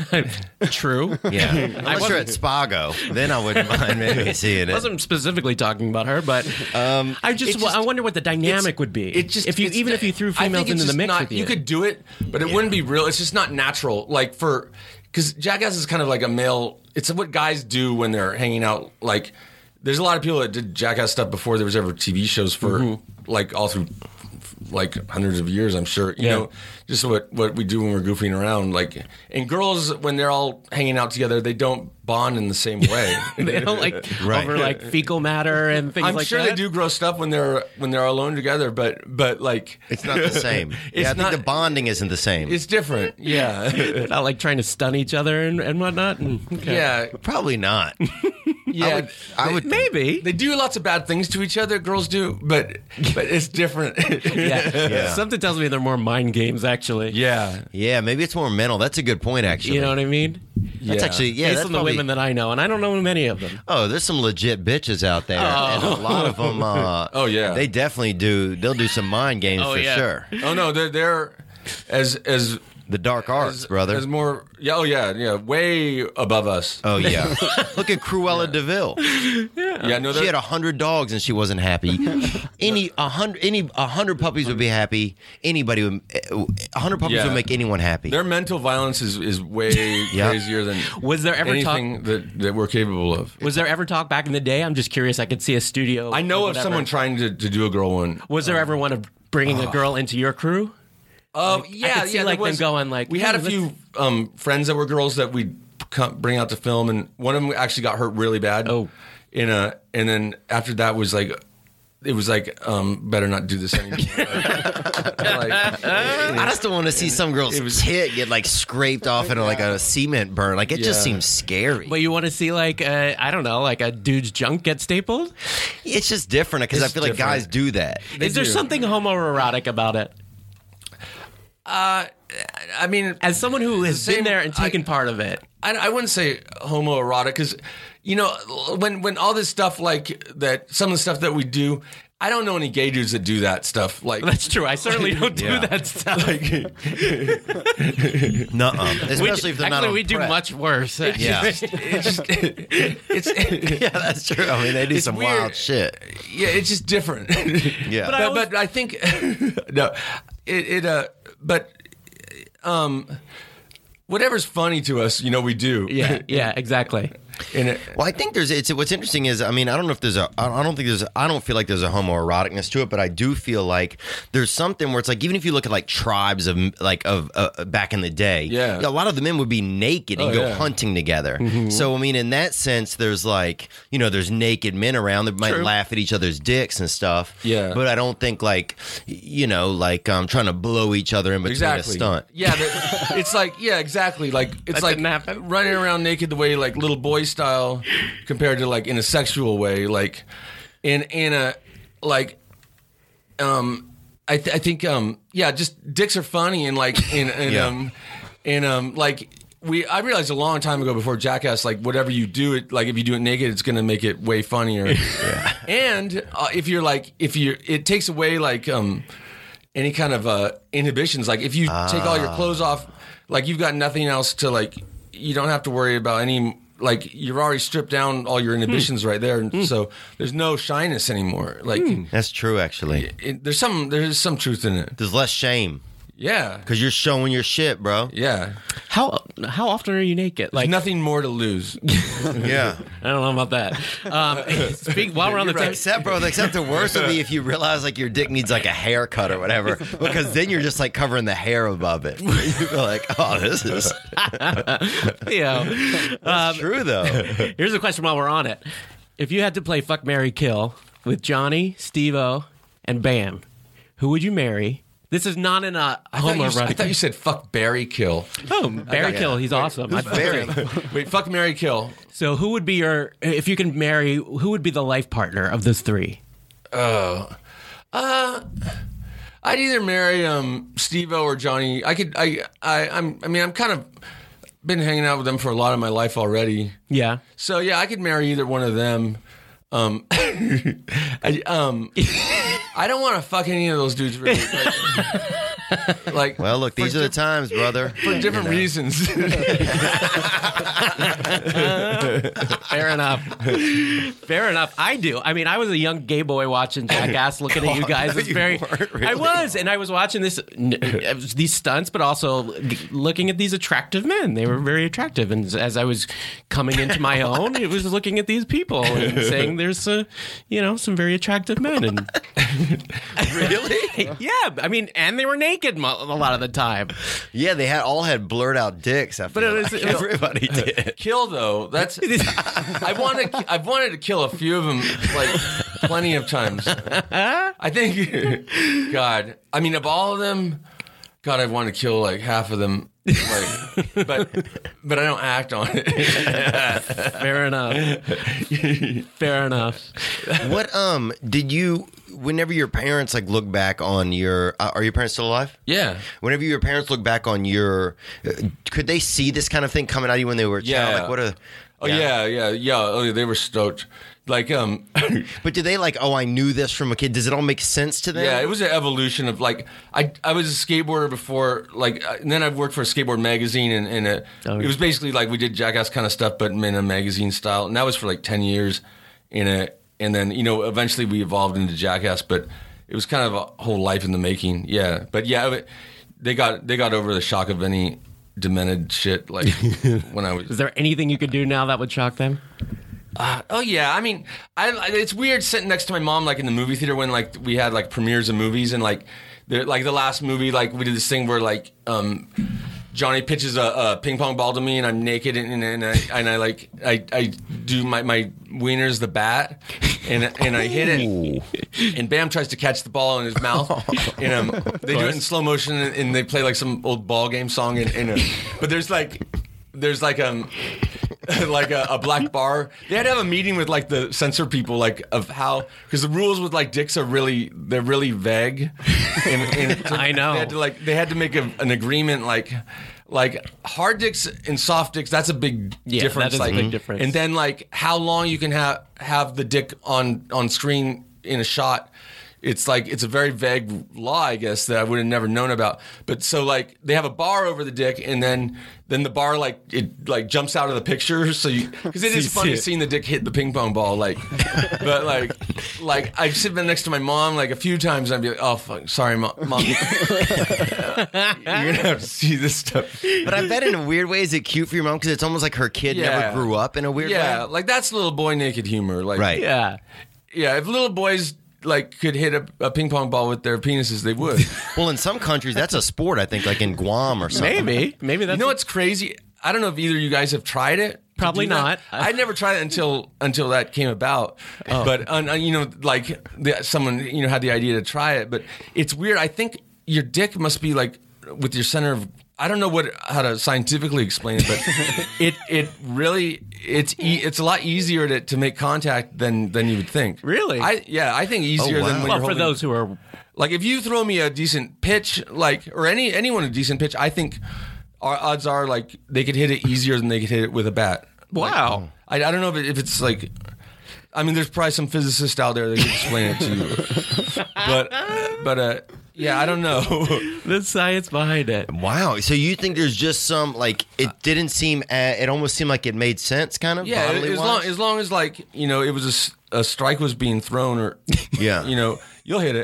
True. Yeah, unless you're at Spago, then I wouldn't mind maybe seeing I it. wasn't specifically talking about her, but Um, I just, It's just- I wonder what the dynamic it's- would be. It just if you it's- even if you threw I think females it's into the just mix not, with you. you could do it, but it wouldn't be real. It's just not natural. Like for because Jackass is kind of like a male. It's what guys do when they're hanging out. Like there's a lot of people that did Jackass stuff before there was ever T V shows for Mm-hmm. like all through like hundreds of years. I'm sure you Yeah. know just what what we do when we're goofing around. Like and girls when they're all hanging out together, they don't bond in the same way. They don't like Right. over like fecal matter and things I'm like sure that. they do gross stuff when they're when they're alone together, but but like It's not the same. It's yeah, I think not- the bonding isn't the same. it's different. Yeah, Not like trying to stun each other and, and whatnot. Mm, okay. yeah, Probably not. yeah. I would. I would Maybe. They do lots of bad things to each other. Girls do, but but it's different. Yeah. Yeah. Something tells me they're more mind games, actually. yeah. Yeah, maybe it's more mental. That's a good point, actually. You know what I mean? That's Yeah. actually yeah. Based That's on the probably, women that I know, and I don't know many of them. Oh, there's some legit bitches out there, and a lot of them. Uh, Oh, yeah. they definitely do. They'll do some mind games Oh, for yeah. sure. Oh no, they're they're as as The dark arts, as, brother. as more. Yeah. Oh yeah. Yeah. Way above us. oh yeah. Look at Cruella Deville. Yeah. No. She they're- had a hundred dogs and she wasn't happy. Any a hundred any a hundred puppies would be happy. Anybody would a hundred puppies Yeah. would make anyone happy. Their mental violence is, is way Yeah. crazier than Was there ever talk? anything that, that we're capable of. Was there ever talk back in the day? I'm just curious. I could see a studio. I know or of whatever. someone trying to, to do a girl one. Was there ever one of bringing a girl into your crew? Oh yeah, could see, yeah. like, there them going, like, we had a "Hey, few um, friends that were girls that we'd come, bring out to film, and one of them actually got hurt really bad. Oh. in a and then after that was like, it was like um, better not do this anymore. like, I just don't want to see some girl's it was- tit get like scraped off into like a cement burn. Like it just Yeah. seems scary. But you want to see like uh, I don't know, like a dude's junk get stapled? It's just different because I It's feel like different. guys do that. Is there do. something homoerotic about it? I mean, As someone who has Same- been there and taken I- part of it, I, I wouldn't say homoerotic because, you know, when when all this stuff like that, some of the stuff that we do, I don't know any gay dudes that do that stuff. Like that's true. I certainly don't do Yeah. that stuff. Nuh-uh. We- Especially if they're actually, not on we do prep. much worse. Yeah. it's just it's Yeah, that's true. I mean, they do It's some weird. wild shit. yeah, it's just different. Yeah. but, I I, always- but I think no, it, it uh, but um, whatever's funny to us, you know, we do. yeah, yeah, exactly. And it, Well, I think there's. It's what's interesting is, I mean, I don't know if there's a. I don't think there's. I don't feel like there's a homoeroticness to it, but I do feel like there's something where it's like even if you look at like tribes of like of uh, back in the day, Yeah. a lot of the men would be naked and Oh, go yeah. Mm-hmm. hunting together. So I mean, in that sense, there's like you know, there's naked men around that might True. laugh at each other's dicks and stuff. Yeah. but I don't think like you know, like um, trying to blow each other in between exactly. a stunt. Yeah, that, it's like yeah, exactly. Like it's That like didn't happen. running around naked the way like little boy style, compared to like in a sexual way, like in in a like um I th- I think um yeah, just dicks are funny and like in in Yeah. um in um like. We I realized a long time ago before Jackass, like whatever you do it, like if you do it naked, it's gonna make it way funnier. And uh, if you're like if you it takes away like um any kind of uh inhibitions. Like if you take all your clothes off, like you've got nothing else to like. You don't have to worry about any. Like you've already stripped down all your inhibitions right there, and so there's no shyness anymore. Like That's true, actually. it, there's some there's some truth in it. There's less shame Yeah, because you're showing your shit, bro. yeah. How how often are you naked? Like Like nothing more to lose. Yeah. I don't know about that. Um, speak while we're on the You're right. tip. Except, bro, except the worst would be if you realize like your dick needs like a haircut or whatever, because then you're just like covering the hair above it. You feel like, oh, this is Theo, um, true though. here's a question while we're on it. If you had to play Fuck, Marry, Kill with Johnny, Steve-O, and Bam, who would you marry? This is not in a I thought, you, I homoerotic. thought you said fuck Barry Kill. Oh, Barry Kill, he's awesome. I'd- Very. Wait, fuck Mary Kill. So who would be your, if you can marry, who would be the life partner of those three? Oh, uh, I'd either marry um Steve-O or Johnny. I could. I. I. I'm. I mean, I'm kind of been hanging out with them for a lot of my life already. Yeah. So yeah, I could marry either one of them. Um, I, um, I don't want to fuck any of those dudes. Really. Like, Like, Well, look, these for are the di- times, brother. for different reasons. Fair enough. Fair enough. I do. I mean, I was a young gay boy watching Jackass, looking at you guys. It's you very. weren't really. I was, and I was watching this it was these stunts, but also g- looking at these attractive men. They were very attractive, and as I was coming into my own, it was looking at these people and saying, "There's, uh, you know, some very attractive men." And Really? yeah, I mean, and they were naked mo- a lot of the time. Yeah, they had all had blurred out dicks. I But it feel was- like. it was- Everybody did. Kill though. That's I want to. I've wanted to kill a few of them, like plenty of times. I think. God, I mean, of all of them, God, I've wanted to kill like half of them. Like, but but I don't act on it. Fair enough. Fair enough. What um did you? Whenever your parents like look back on your, uh, are your parents still alive? Yeah. Whenever your parents look back on your, uh, could they see this kind of thing coming out of you when they were a child? Yeah. Like what a. Oh yeah, yeah, yeah. Oh, yeah, they were stoked. Like um. But did they like? Oh, I knew this from a kid. Does it all make sense to them? Yeah, it was an evolution of like I I was a skateboarder before, like, uh, and then I worked for a skateboard magazine, and, and a, Oh, it was basically like we did Jackass kind of stuff, but in a magazine style, and that was for like ten years, in a, and then you know eventually we evolved into Jackass, but it was kind of a whole life in the making. Yeah, but yeah, it, they got they got over the shock of any demented shit like when I was. Is there anything you could do now that would shock them? Uh, oh yeah, I mean, I, it's weird sitting next to my mom like in the movie theater when like we had like premieres of movies and like the like the last movie like we did this thing where like um, Johnny pitches a, a ping pong ball to me and I'm naked and, and I and I like I, I do my my wiener's the bat and and I hit it and Bam tries to catch the ball in his mouth and um, they do it in slow motion and, and they play like some old ball game song and, and uh, but there's like there's like um. like a, a black bar. They had to have a meeting with like the censor people, like of how because the rules with like dicks are really they're really vague. And, and I know. They had to like they had to make a, an agreement like like hard dicks and soft dicks. That's a big Yeah, difference. that is a like, big difference. And then like how long you can have have the dick on on screen in a shot. It's like it's a very vague law, I guess, that I would have never known about. But so like they have a bar over the dick, and then then the bar like it like jumps out of the picture. So you because it So is you funny see it. seeing the dick hit the ping pong ball. Like, but like like I sit next to my mom like a few times. And I'd be like, oh fuck, sorry, mom, mom. You're gonna have to see this stuff. But I bet in a weird way, is it cute for your mom because it's almost like her kid Yeah. never grew up in a weird Yeah, way. like that's little boy naked humor. Like, Right. Yeah. yeah. If little boys like could hit a, a ping pong ball with their penises, they would. Well, in some countries, that's a sport. I think, like in Guam or something. Maybe. Maybe that's You know what's crazy? I don't know if either of you guys have tried it. to Probably do that. not. I never tried it until until that came about. Oh. But uh, you know, like the, someone you know had the idea to try it. But it's weird. I think your dick must be like with your center of. I don't know what how to scientifically explain it, but it it really it's e- it's a lot easier to, to make contact than than you would think. Really? I yeah, I think easier Oh, wow. than when well you're for holding, those who are. like if you throw me a decent pitch, like or any anyone a decent pitch, I think our odds are like they could hit it easier than they could hit it with a bat. Wow. I, I don't know if, it, if it's like. I mean, there's probably some physicist out there that can explain it to you, but but uh, yeah, I don't know. The science behind it. Wow. So you think there's just some like it didn't seem. Uh, it almost seemed like it made sense, kind of. Yeah, bodily as wise? long as long as like you know it was a s- a, strike was being thrown or Yeah. you know you'll hit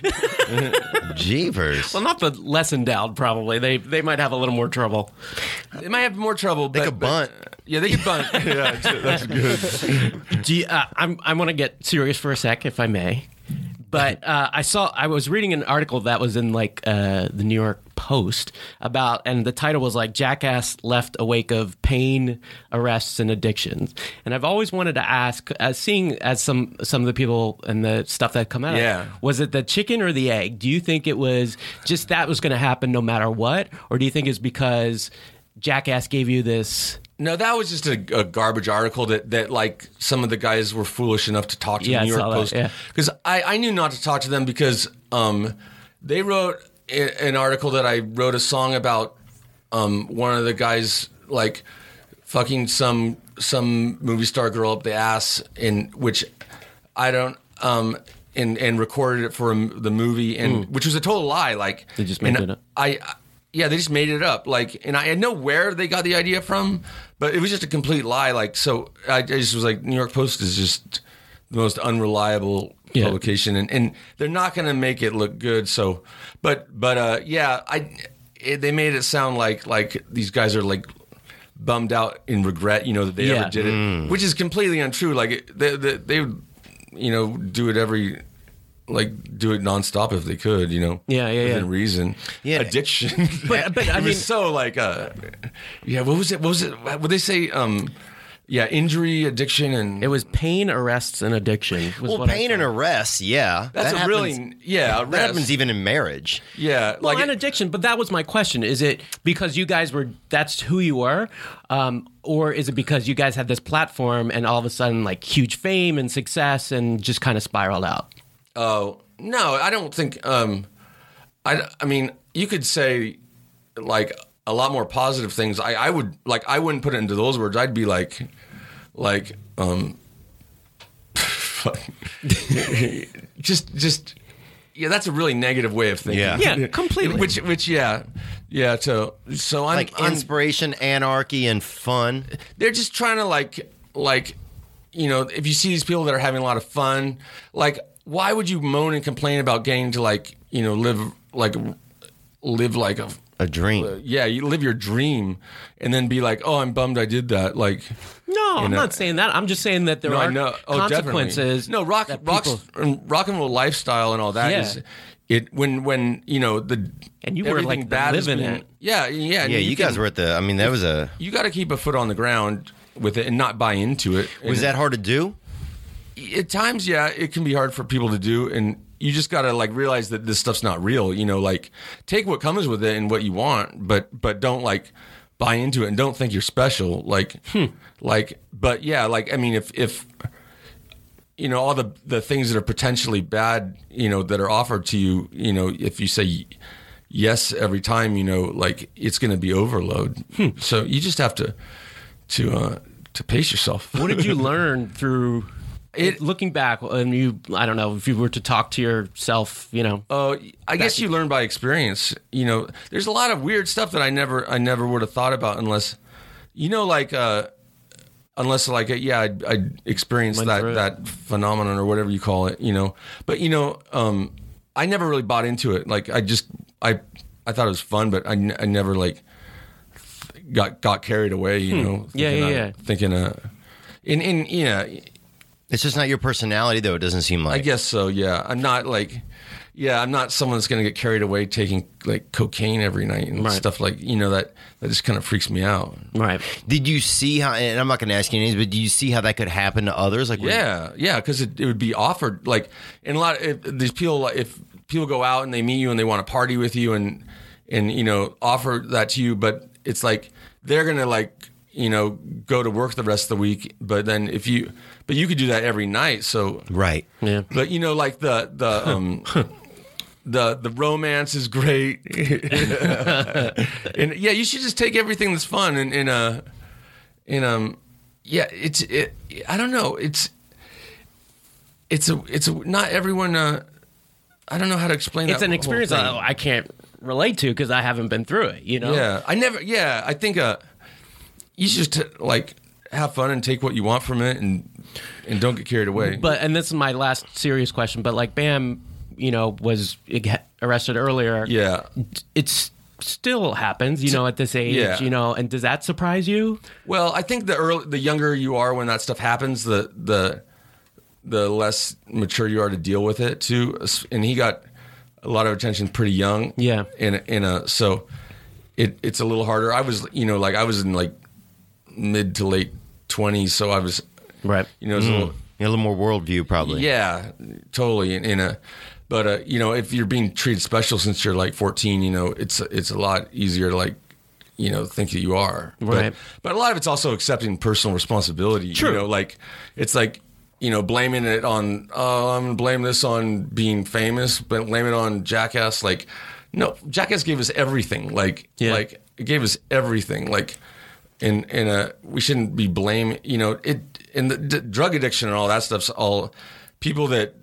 it. Jeepers. Well, not the less endowed. Probably they they might have a little more trouble. They might have more trouble. They could bunt. Yeah, they could bunt. Yeah, that's, that's good. Do you, uh, I'm I want to get serious for a sec, if I may. But uh, I saw I was reading an article that was in like uh, the New York Post about, and the title was like Jackass left a wake of pain, arrests, and addictions. And I've always wanted to ask, as seeing as some some of the people and the stuff that come out, Yeah. was it the chicken or the egg? Do you think it was just that was going to happen no matter what, or do you think it's because Jackass gave you this? No, that was just a, a garbage article that, that like some of the guys were foolish enough to talk to Yeah, the I New York saw that, Post yeah. because I, I knew not to talk to them because um, they wrote a, an article that I wrote a song about um, one of the guys like fucking some some movie star girl up the ass in which I don't um, and and recorded it for a, the movie, and which was a total lie. Like They just made and it up. I, yeah, they just made it up. Like, and I, I know where they got the idea from, but it was just a complete lie. Like, so I, I just was like, New York Post is just the most unreliable Yeah. publication, and, and they're not going to make it look good. So, but but uh, yeah, I it, they made it sound like like these guys are like bummed out in regret, you know, that they Yeah. ever did it, which is completely untrue. Like it, they, they they would, you know, do it every. Like do it nonstop if they could, you know. Yeah, yeah, within yeah. reason. Yeah. Addiction. But- but, I it mean- was so like, uh, yeah. What was it? What was it? What would they say? Um, yeah, injury, addiction, and It was pain, arrests, and addiction. Was Well, what I pain saw. and arrest, yeah. that's that a really happens, yeah. that arrest. happens even in marriage. Yeah, Well, like and it- addiction, but that was my question. Is it because you guys were, that's who you were? Um, or is it because you guys had this platform and all of a sudden, like, huge fame and success and just kind of spiraled out? Oh no, I don't think. Um, I I mean, you could say like a lot more positive things. I I would like I wouldn't put it into those words. I'd be like, like um, just just yeah. That's a really negative way of thinking. Yeah. Yeah, completely. Which which yeah yeah. So so I'm, Like I'm inspiration, anarchy, and fun. they're just trying to like like you know, if you see these people that are having a lot of fun, like why would you moan and complain about getting to like you know live like live like a A dream. yeah you live your dream and then be like, oh, I'm bummed I did that. Like No, I'm know- not saying that. I'm just saying that there no, are I know. Oh, consequences. definitely. No, rock, that rock, people- rock and roll lifestyle and all that Yeah. is it when when you know the And you were, everything like, bad is living being- it. Yeah, yeah, Yeah, you, guys can- were at the. I mean, that was a. You got to keep a foot on the ground with it and not buy into it. Was And that hard to do? at times? Yeah, it can be hard for people to do, and you just got to like realize that this stuff's not real. You know, like take what comes with it and what you want, but but don't like buy into it and don't think you're special. Like, like, but yeah, like I mean, if if you know all the the things that are potentially bad, you know, that are offered to you, you know, if you say yes every time, you know, like it's going to be overload. So you just have to to uh, to pace yourself. What did you learn through it? Looking back, and you, I don't know, if you were to talk to yourself, you know, Uh, I guess you learn by experience. You know, there's a lot of weird stuff that I never, I never would have thought about unless, you know, like, uh, unless like, uh, yeah, I'd, I'd experienced Went that through it. that phenomenon or whatever you call it. You know, but you know, um, I never really bought into it. Like, I just, I, I thought it was fun, but I, n- I never like got got carried away. You know, Yeah, thinking yeah, I- yeah. Thinking, uh, in in yeah. It's just not your personality, though. It doesn't seem like. I guess so. Yeah, I'm not like, yeah, I'm not someone that's going to get carried away taking like cocaine every night and Right. stuff like you know that that just kind of freaks me out. right? Did you see how? And I'm not going to ask you names, but do you see how that could happen to others? Like, Yeah, yeah, because it, it would be offered like, and a lot if these people if people go out and they meet you and they want to party with you and and you know offer that to you, but it's like they're gonna like you know go to work the rest of the week, but then if you but you could do that every night, so right. Yeah. But you know, like the the um, the the romance is great, and yeah, you should just take everything that's fun and in a in um yeah, it's it. I don't know, it's it's a it's a not everyone. Uh, I don't know how to explain. It's that an whole experience thing. that I can't relate to because I haven't been through it. You know? Yeah, I never. Yeah, I think uh, you should just like have fun and take what you want from it, and and don't get carried away. But and this is my last serious question. But like Bam, you know, was arrested earlier. yeah, It's still happens, you know, at this age, Yeah. you know, and does that surprise you? well, I think the early, the younger you are when that stuff happens, the the the less mature you are to deal with it too. And he got a lot of attention pretty young. Yeah. In a, in a so it it's a little harder. I was you know like I was in like mid to late twenties, so I was Right. you know it was a little, A little more worldview, probably. yeah, totally. In, in a, but uh, you know, if you're being treated special since you're like fourteen, you know, it's it's a lot easier to like, you know, think that you are. Right. But, but a lot of it's also accepting personal responsibility. True. You know, like it's like you know, blaming it on. Oh, I'm gonna blame this on being famous, but blame it on Jackass. Like, no, Jackass gave us everything. Like, Yeah. like it gave us everything. Like. In in a we shouldn't be blame you know it in the d- drug addiction and all that stuff's all people that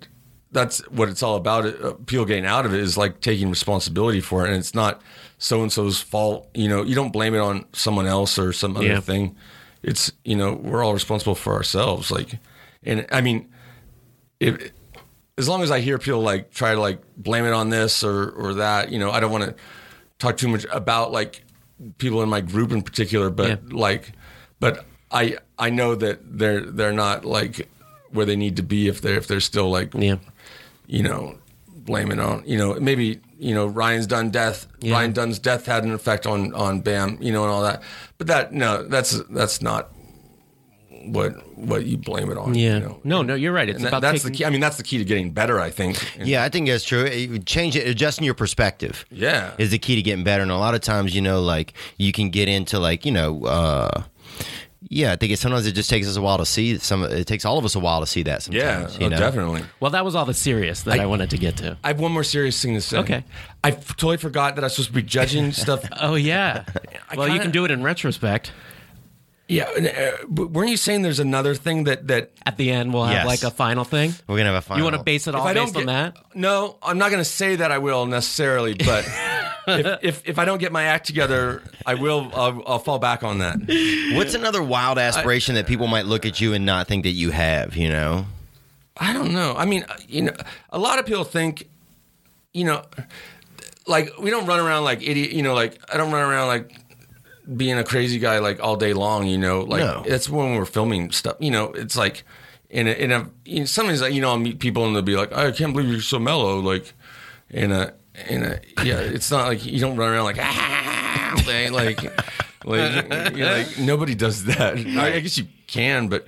that's what it's all about. Uh, people getting out of it is like taking responsibility for it, and it's not so and so's fault. You know, you don't blame it on someone else or some other Yeah. thing. It's, you know, we're all responsible for ourselves. Like, and I mean, if as long as I hear people like try to like blame it on this or or that, you know, I don't want to talk too much about like people in my group in particular, but Yeah. like, but I I know that they're they're not like where they need to be if they're if they're still like, Yeah. you know, blaming on, you know, maybe, you know, Ryan's Dunn death, Yeah. Ryan Dunn's death had an effect on on Bam, you know, and all that. But that no, that's that's not what what you blame it on. Yeah. You know? No, no, you're right. It's And that- about that's taking, the key. I mean, that's the key to getting better, I think. And- Yeah, I think that's true. It- Change it, adjusting your perspective. Yeah. is the key to getting better. And a lot of times, you know, like you can get into like, you know, uh, yeah, I think it, sometimes it just takes us a while to see some. It takes all of us a while to see that. Yeah, Sometimes, you oh, know? definitely. well, that was all the serious that I, I- wanted to get to. I have one more serious thing to say. Okay. I f- totally forgot that I was supposed to be judging stuff. Oh, yeah. I well, you kinda- can do it in retrospect. Yeah, and, uh, but weren't you saying there's another thing that that At the end, we'll have Yes. like a final thing. We're gonna have a final. You want to base it all if I based don't on get, that? No, I'm not going to say that I will necessarily, but if, if if I don't get my act together, I will. I'll, I'll fall back on that. What's another wild aspiration that people might look at you and not think that you have? You know, I don't know. I mean, you know, a lot of people think, you know, like we don't run around like idiot. You know, like I don't run around like being a crazy guy like all day long. You know, like No. that's when we're filming stuff. You know, it's like in a, in a you know, sometimes like, you know, I'll meet people and they'll be like, I can't believe you're so mellow. Like in a in a yeah, it's not like you don't run around like ah, all day, like like, you're like nobody does that. I, I guess you can, but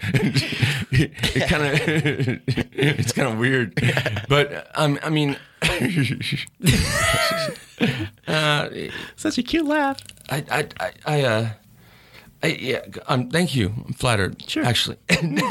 it kind of it's kind of weird. But um, I mean, uh, Such a cute laugh. I I I, I uh. I, yeah, um, thank you. I'm flattered. Sure. Actually, no,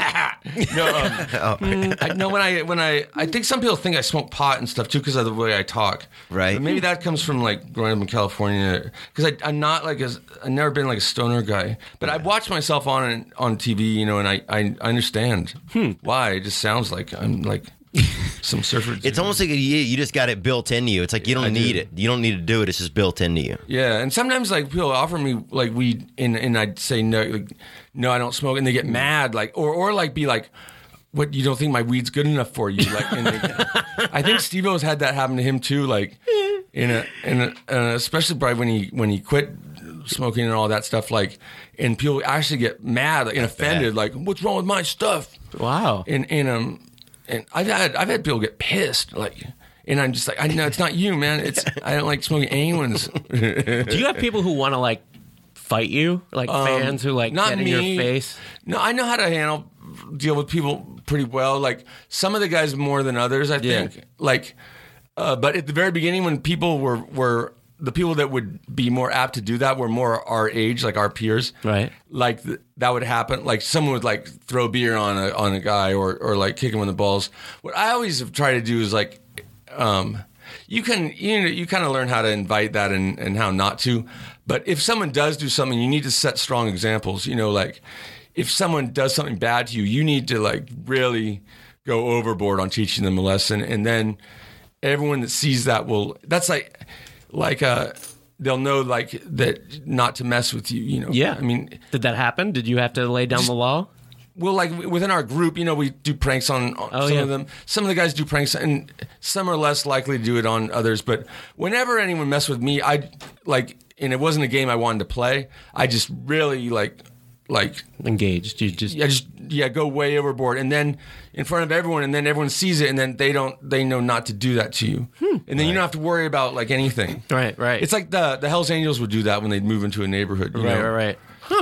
um, mm, I, no. When I when I I think some people think I smoke pot and stuff too because of the way I talk. Right. But maybe that comes from like growing up in California because I'm not like a I've never been like a stoner guy. But I watch myself on on T V, you know, and I I, I understand why. It just sounds like I'm like some surfer. it's almost like you, you just got it built into you. It's like you don't I need do. it. You don't need to do it. It's just built into you. Yeah, and sometimes like people offer me like weed, and and I'd say no, like, no, I don't smoke, and they get mad, like or or like be like, what, you don't think my weed's good enough for you? Like, and they, I think Steve-O's had that happen to him too, like in a in a, uh, especially probably when he when he quit smoking and all that stuff, like, and people actually get mad and offended, like, what's wrong with my stuff? Wow. And and um and I've had I've had people get pissed, like. And I'm just like, I know it's not you, man. It's I don't like smoking anyone's. Do you have people who want to like fight you, like fans who like Um, not get in me. your face? No, I know how to handle deal with people pretty well. Like some of the guys more than others, I Yeah. think. Like, uh, but at the very beginning, when people were were the people that would be more apt to do that were more our age, like our peers. Right. Like th- that would happen. Like someone would like throw beer on a on a guy or or like kick him in the balls. What I always have tried to do is like. Um, you can you know, you kind of learn how to invite that and, and how not to. But if someone does do something, you need to set strong examples. You know, like if someone does something bad to you, you need to like really go overboard on teaching them a lesson, and then everyone that sees that will. That's like like uh, they'll know like that not to mess with you. You know. Yeah. I mean, Did that happen? Did you have to lay down the law? well, like within our group, you know, we do pranks on, on Oh, some yeah. of them. Some of the guys do pranks, and some are less likely to do it on others. But whenever anyone messed with me, I like, and it wasn't a game I wanted to play. I just really like, like, Engaged. You just I just yeah, go way overboard, and then in front of everyone, and then everyone sees it, and then they don't, they know not to do that to you, and then you don't have to worry about like anything. Right, right. It's like the the Hell's Angels would do that when they'd move into a neighborhood. You right, know? right, right.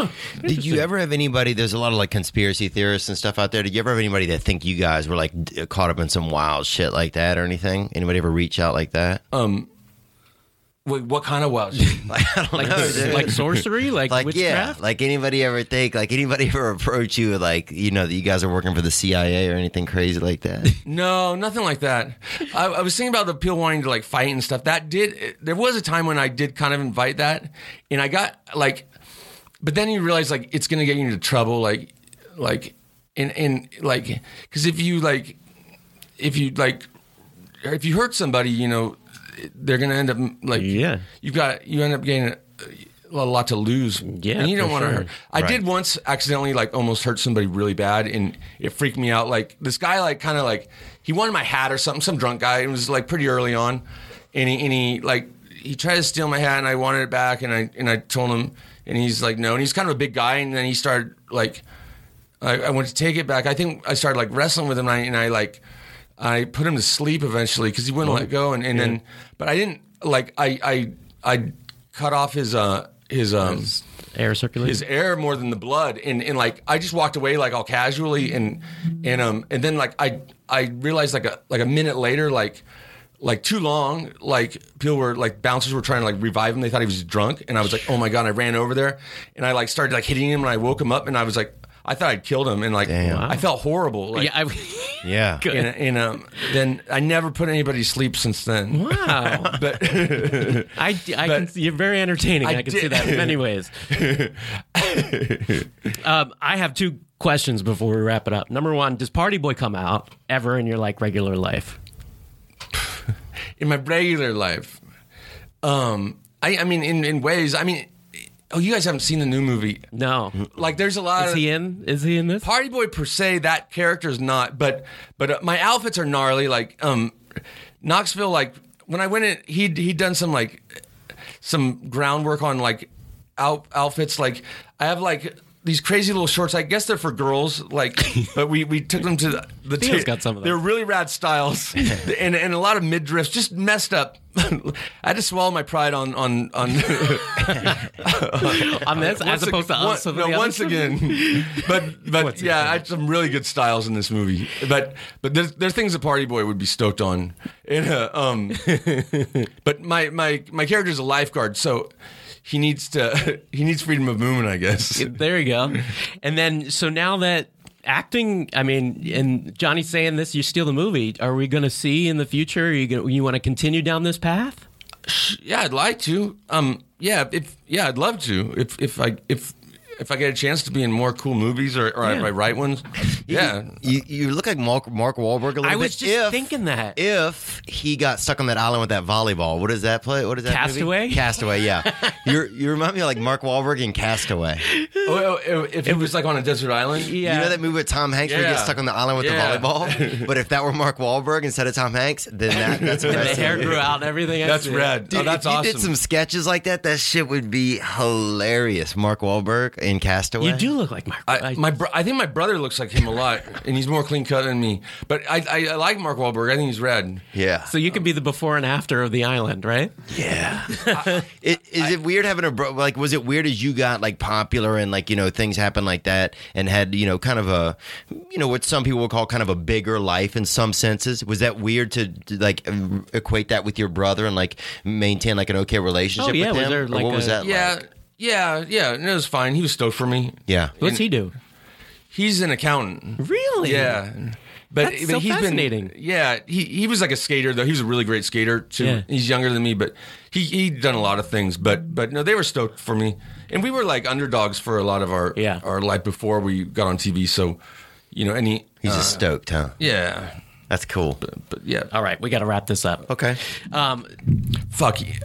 Did you ever have anybody? There's a lot of like conspiracy theorists and stuff out there. Did you ever have anybody that think you guys were like d- caught up in some wild shit like that or anything? Anybody ever reach out like that? Um, Wait, what kind of wild shit? Like, I don't Like know, dude. like sorcery, like, Like yeah, witchcraft. like anybody ever think, like anybody ever approach you, like you know that you guys are working for the C I A or anything crazy like that? No, nothing like that. I, I was thinking about the people wanting to like fight and stuff. That did. There was a time when I did kind of invite that, and I got like, but then you realize like it's gonna get you into trouble, like, like, and and like, because if you like, if you like if you hurt somebody, you know, they're gonna end up like Yeah. You got you end up getting a lot to lose. Yeah, and you don't for want to sure. hurt. I Right. did once accidentally like almost hurt somebody really bad, and it freaked me out. Like this guy, like kind of like he wanted my hat or something. Some drunk guy. It was like pretty early on, and he, and he like he tried to steal my hat, and I wanted it back, and I and I told him, and he's like no, and he's kind of a big guy, and then he started like I, I went to take it back. I think I started like wrestling with him, and I, and I like I put him to sleep eventually because he wouldn't let go, and, and then but I didn't like I I I cut off his uh his um. Air circulation. his air more than the blood, and, and like I just walked away like all casually, and and um and then like I I realized like a like a minute later like like too long like people were like bouncers were trying to like revive him. They thought he was drunk, and I was like oh my god, and I ran over there and I like started like hitting him, and I woke him up, and I was like I thought I'd killed him, and like Damn. I felt horrible. Like, yeah. I, Yeah. and, and um then I never put anybody to sleep since then. wow. But I, I can, you're very entertaining. I, I can see did- that in many ways. um, I have two questions before we wrap it up. Number one, does Party Boy come out ever in your like regular life? in my regular life, um I I mean in in ways I mean oh you guys haven't seen the new movie. No. Like there's a lot Is of he in? Is he in this? Party Boy per se. That character is not, but but uh, my outfits are gnarly. Like um, Knoxville. Like when I went in, he'd he'd done some like some groundwork on like out, outfits. Like I have like these crazy little shorts. I guess they're for girls. Like, but we we took them to the. the Theo's got some of They're those. really rad styles, and and a lot of mid drifts, just messed up. I had to swallow my pride on on on. On this, as Once opposed to ag- us. one- of the no, other once stuff? again. But but yeah, I had some really good styles in this movie. But but there's there's things a Party Boy would be stoked on. And, uh, um, but my my my character's a lifeguard, so he needs to he needs freedom of movement, I guess. There you go. And then, so now that acting, I mean, and Johnny's saying this, you steal the movie. Are we going to see in the future? Are you gonna, you want to continue down this path? Yeah, I'd like to. Um, yeah, if yeah, I'd love to. If if I if if I get a chance to be in more cool movies or, or Yeah. I write ones, yeah. You, you look like Mark, Mark Wahlberg a little I bit. was just if, thinking that. If he got stuck on that island with that volleyball, what is that play? What is that? Castaway? Movie? Castaway, yeah. you you remind me of like Mark Wahlberg in Castaway. Oh, oh, if it was like on a desert island, Yeah. You know that movie with Tom Hanks where he gets Yeah. stuck on the island with Yeah. the volleyball? But if that were Mark Wahlberg instead of Tom Hanks, then that, that's And the amazing. hair grew out and everything. that's Yeah. red. Dude, oh, that's if you awesome. did some sketches like that, that shit would be hilarious. Mark Wahlberg in Castaway. You do look like Mark. I, my bro- I think my brother looks like him a lot, and he's more clean cut than me. But I, I, I like Mark Wahlberg. I think he's red. Yeah. So you could be the before and after of the island, right? Yeah. it, is it weird having a bro? Like, was it weird as you got like popular and like you know things happen like that and had you know kind of a you know what some people would call kind of a bigger life in some senses? Was that weird to, to like equate that with your brother and like maintain like an okay relationship Oh, yeah. with Was him? there, Or like, what was a- that Yeah, like? yeah, yeah. And it was fine. He was stoked for me. Yeah. What's he do? He's an accountant. Really? Yeah. But, That's but so he's fascinating. been yeah, he he was like a skater though. He was a really great skater too. Yeah. He's younger than me, but he he'd done a lot of things. But but no, they were stoked for me. And we were like underdogs for a lot of our Yeah. our life before we got on T V. So, you know, any He's uh, just stoked, huh? yeah. That's cool. But yeah. All right, we got to wrap this up. Okay. Um, Fuck you.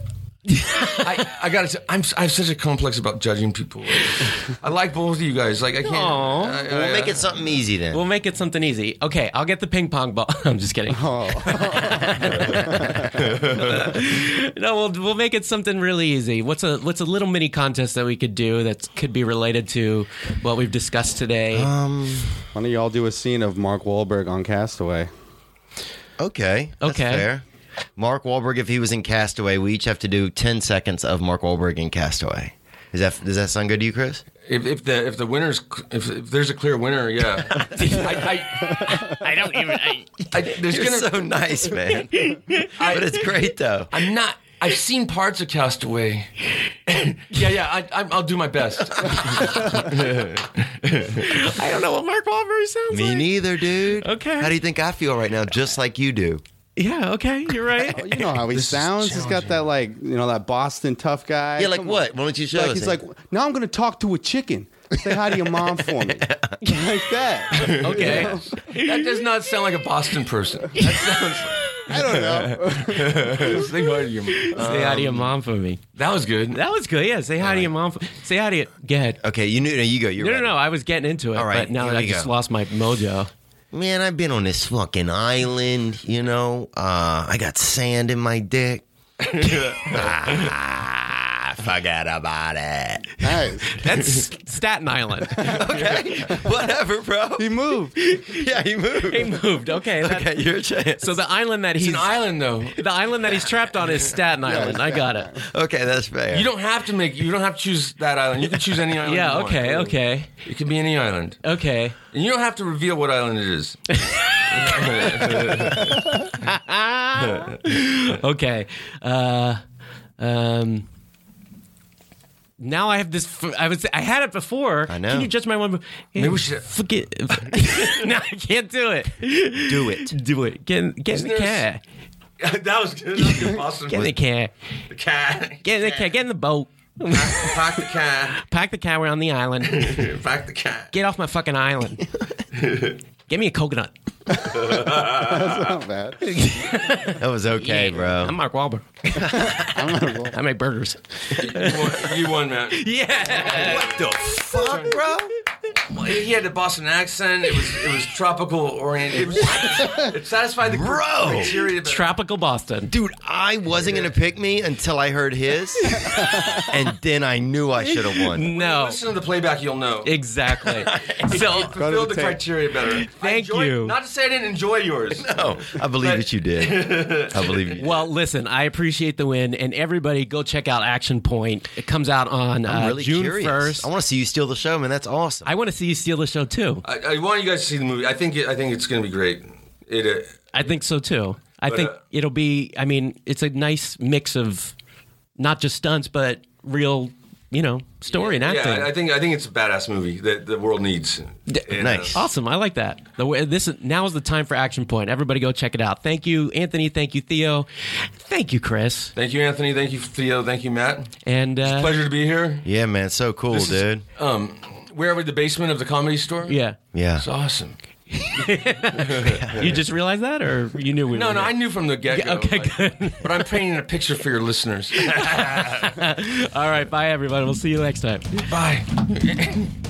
I, I gotta say, I'm I have such a complex about judging people. I like both of you guys. Like I can't. Aw. I- I- We'll make it something easy then. we'll make it something easy. Okay, I'll get the ping pong ball. I'm just kidding. Oh, No, we'll we'll make it something really easy. What's a what's a little mini contest that we could do that could be related to what we've discussed today? um. why don't y'all do a scene of Mark Wahlberg on Castaway? Okay. That's Okay. fair. Mark Wahlberg, if he was in Castaway, we each have to do ten seconds of Mark Wahlberg in Castaway. Is that does that sound good to you, Chris? If, if the if the winners if, if there's a clear winner, yeah. I, I don't even. I, I, I, there's You're gonna. so nice, man. But it's great though. I'm not. I've seen parts of Castaway. yeah, yeah. I, I, I'll do my best. I don't know what Mark Wahlberg sounds Me like. neither, dude. Okay. How do you think I feel right now? Just like you do. Yeah. Okay. You're right. You know how he sounds. He's got that like you know that Boston tough guy. Yeah, like Come what? on. Why don't you show Like us? he's like, now I'm going to talk to a chicken. Say hi to your mom for me. Like that. Okay. That does not sound like a Boston person. That sounds. I don't know. Say hi to your mom. Say hi to your mom for me. That was good. That was good. Yeah, say hi to your mom. For, say hi to your. Go ahead. Okay, you knew. No, you go. You're No, no, right. no. I was getting into it, All right, but now here I we just go. lost my mojo. Man, I've been on this fucking island. You know, uh, I got sand in my dick. ah, forget about it. Nice. That's Staten Island. Okay, whatever, bro. He moved. Yeah, he moved. He moved. Okay. that- Okay, your chance. So the island that It's he's an island, though. the island that he's trapped on is Staten Island. I got it. Okay, that's fair. You don't have to make. You don't have to choose that island. You can choose any island. Yeah. you want. Okay. Okay. It can be any island, Okay. and you don't have to reveal what island it is. Okay. Uh, um. Now I have this. f- I was. I had it before. I know. Can you judge my one? Maybe we should- forget. No, I can't do it. do it. Do it. Get in, get in the Isn't car. there- that was good. That was good, Boston. Get in the car. The cat. Get in the car. Get in the boat. Pack the cat. Pack the car. We're on the island. Pack the cat. Get off my fucking island. Give me a coconut. That's not bad. That was okay, I'm bro. Mark Wahlberg. I make burgers. You won, you won, man. Yeah. What the fuck, bro? He had the Boston accent. It was it was tropical oriented. It, was, it satisfied the Bro. criteria. But Tropical Boston. Dude, I wasn't gonna pick me until I heard his, and then I knew I should have won. No. listen to the playback, you'll know. Exactly. So Fulfilled the tape. criteria better. I Thank enjoyed- you. Not to say I didn't enjoy yours. No, I believe that you did. I believe you did. well, listen, I appreciate the win, and everybody go check out Action Point. It comes out on I'm uh, really June curious. first. I want to see you steal the show, man. That's awesome. I want to see you steal the show too. I, I want you guys to see the movie. I think it, I think it's going to be great. It. Uh, I think so too. I But, think uh, it'll be. I mean, it's a nice mix of not just stunts, but real, you know, story and acting. yeah, I, I think I think it's a badass movie that the world needs. And, nice. uh, Awesome, I like that. The way this is, now is the time for Action Point. Everybody, go check it out. Thank you, Anthony. Thank you, Theo. Thank you, Chris. Thank you, Anthony. Thank you, Theo. Thank you, Matt. And uh, Pleasure to be here. Yeah, man. So cool, This is- dude. Um, where are we? The basement of the Comedy Store. yeah, Yeah. It's awesome. you just realized that, or you knew we No, were no, here? I knew from the get go. Okay, good. But I'm painting a picture for your listeners. All right, bye, everybody. We'll see you next time. Bye.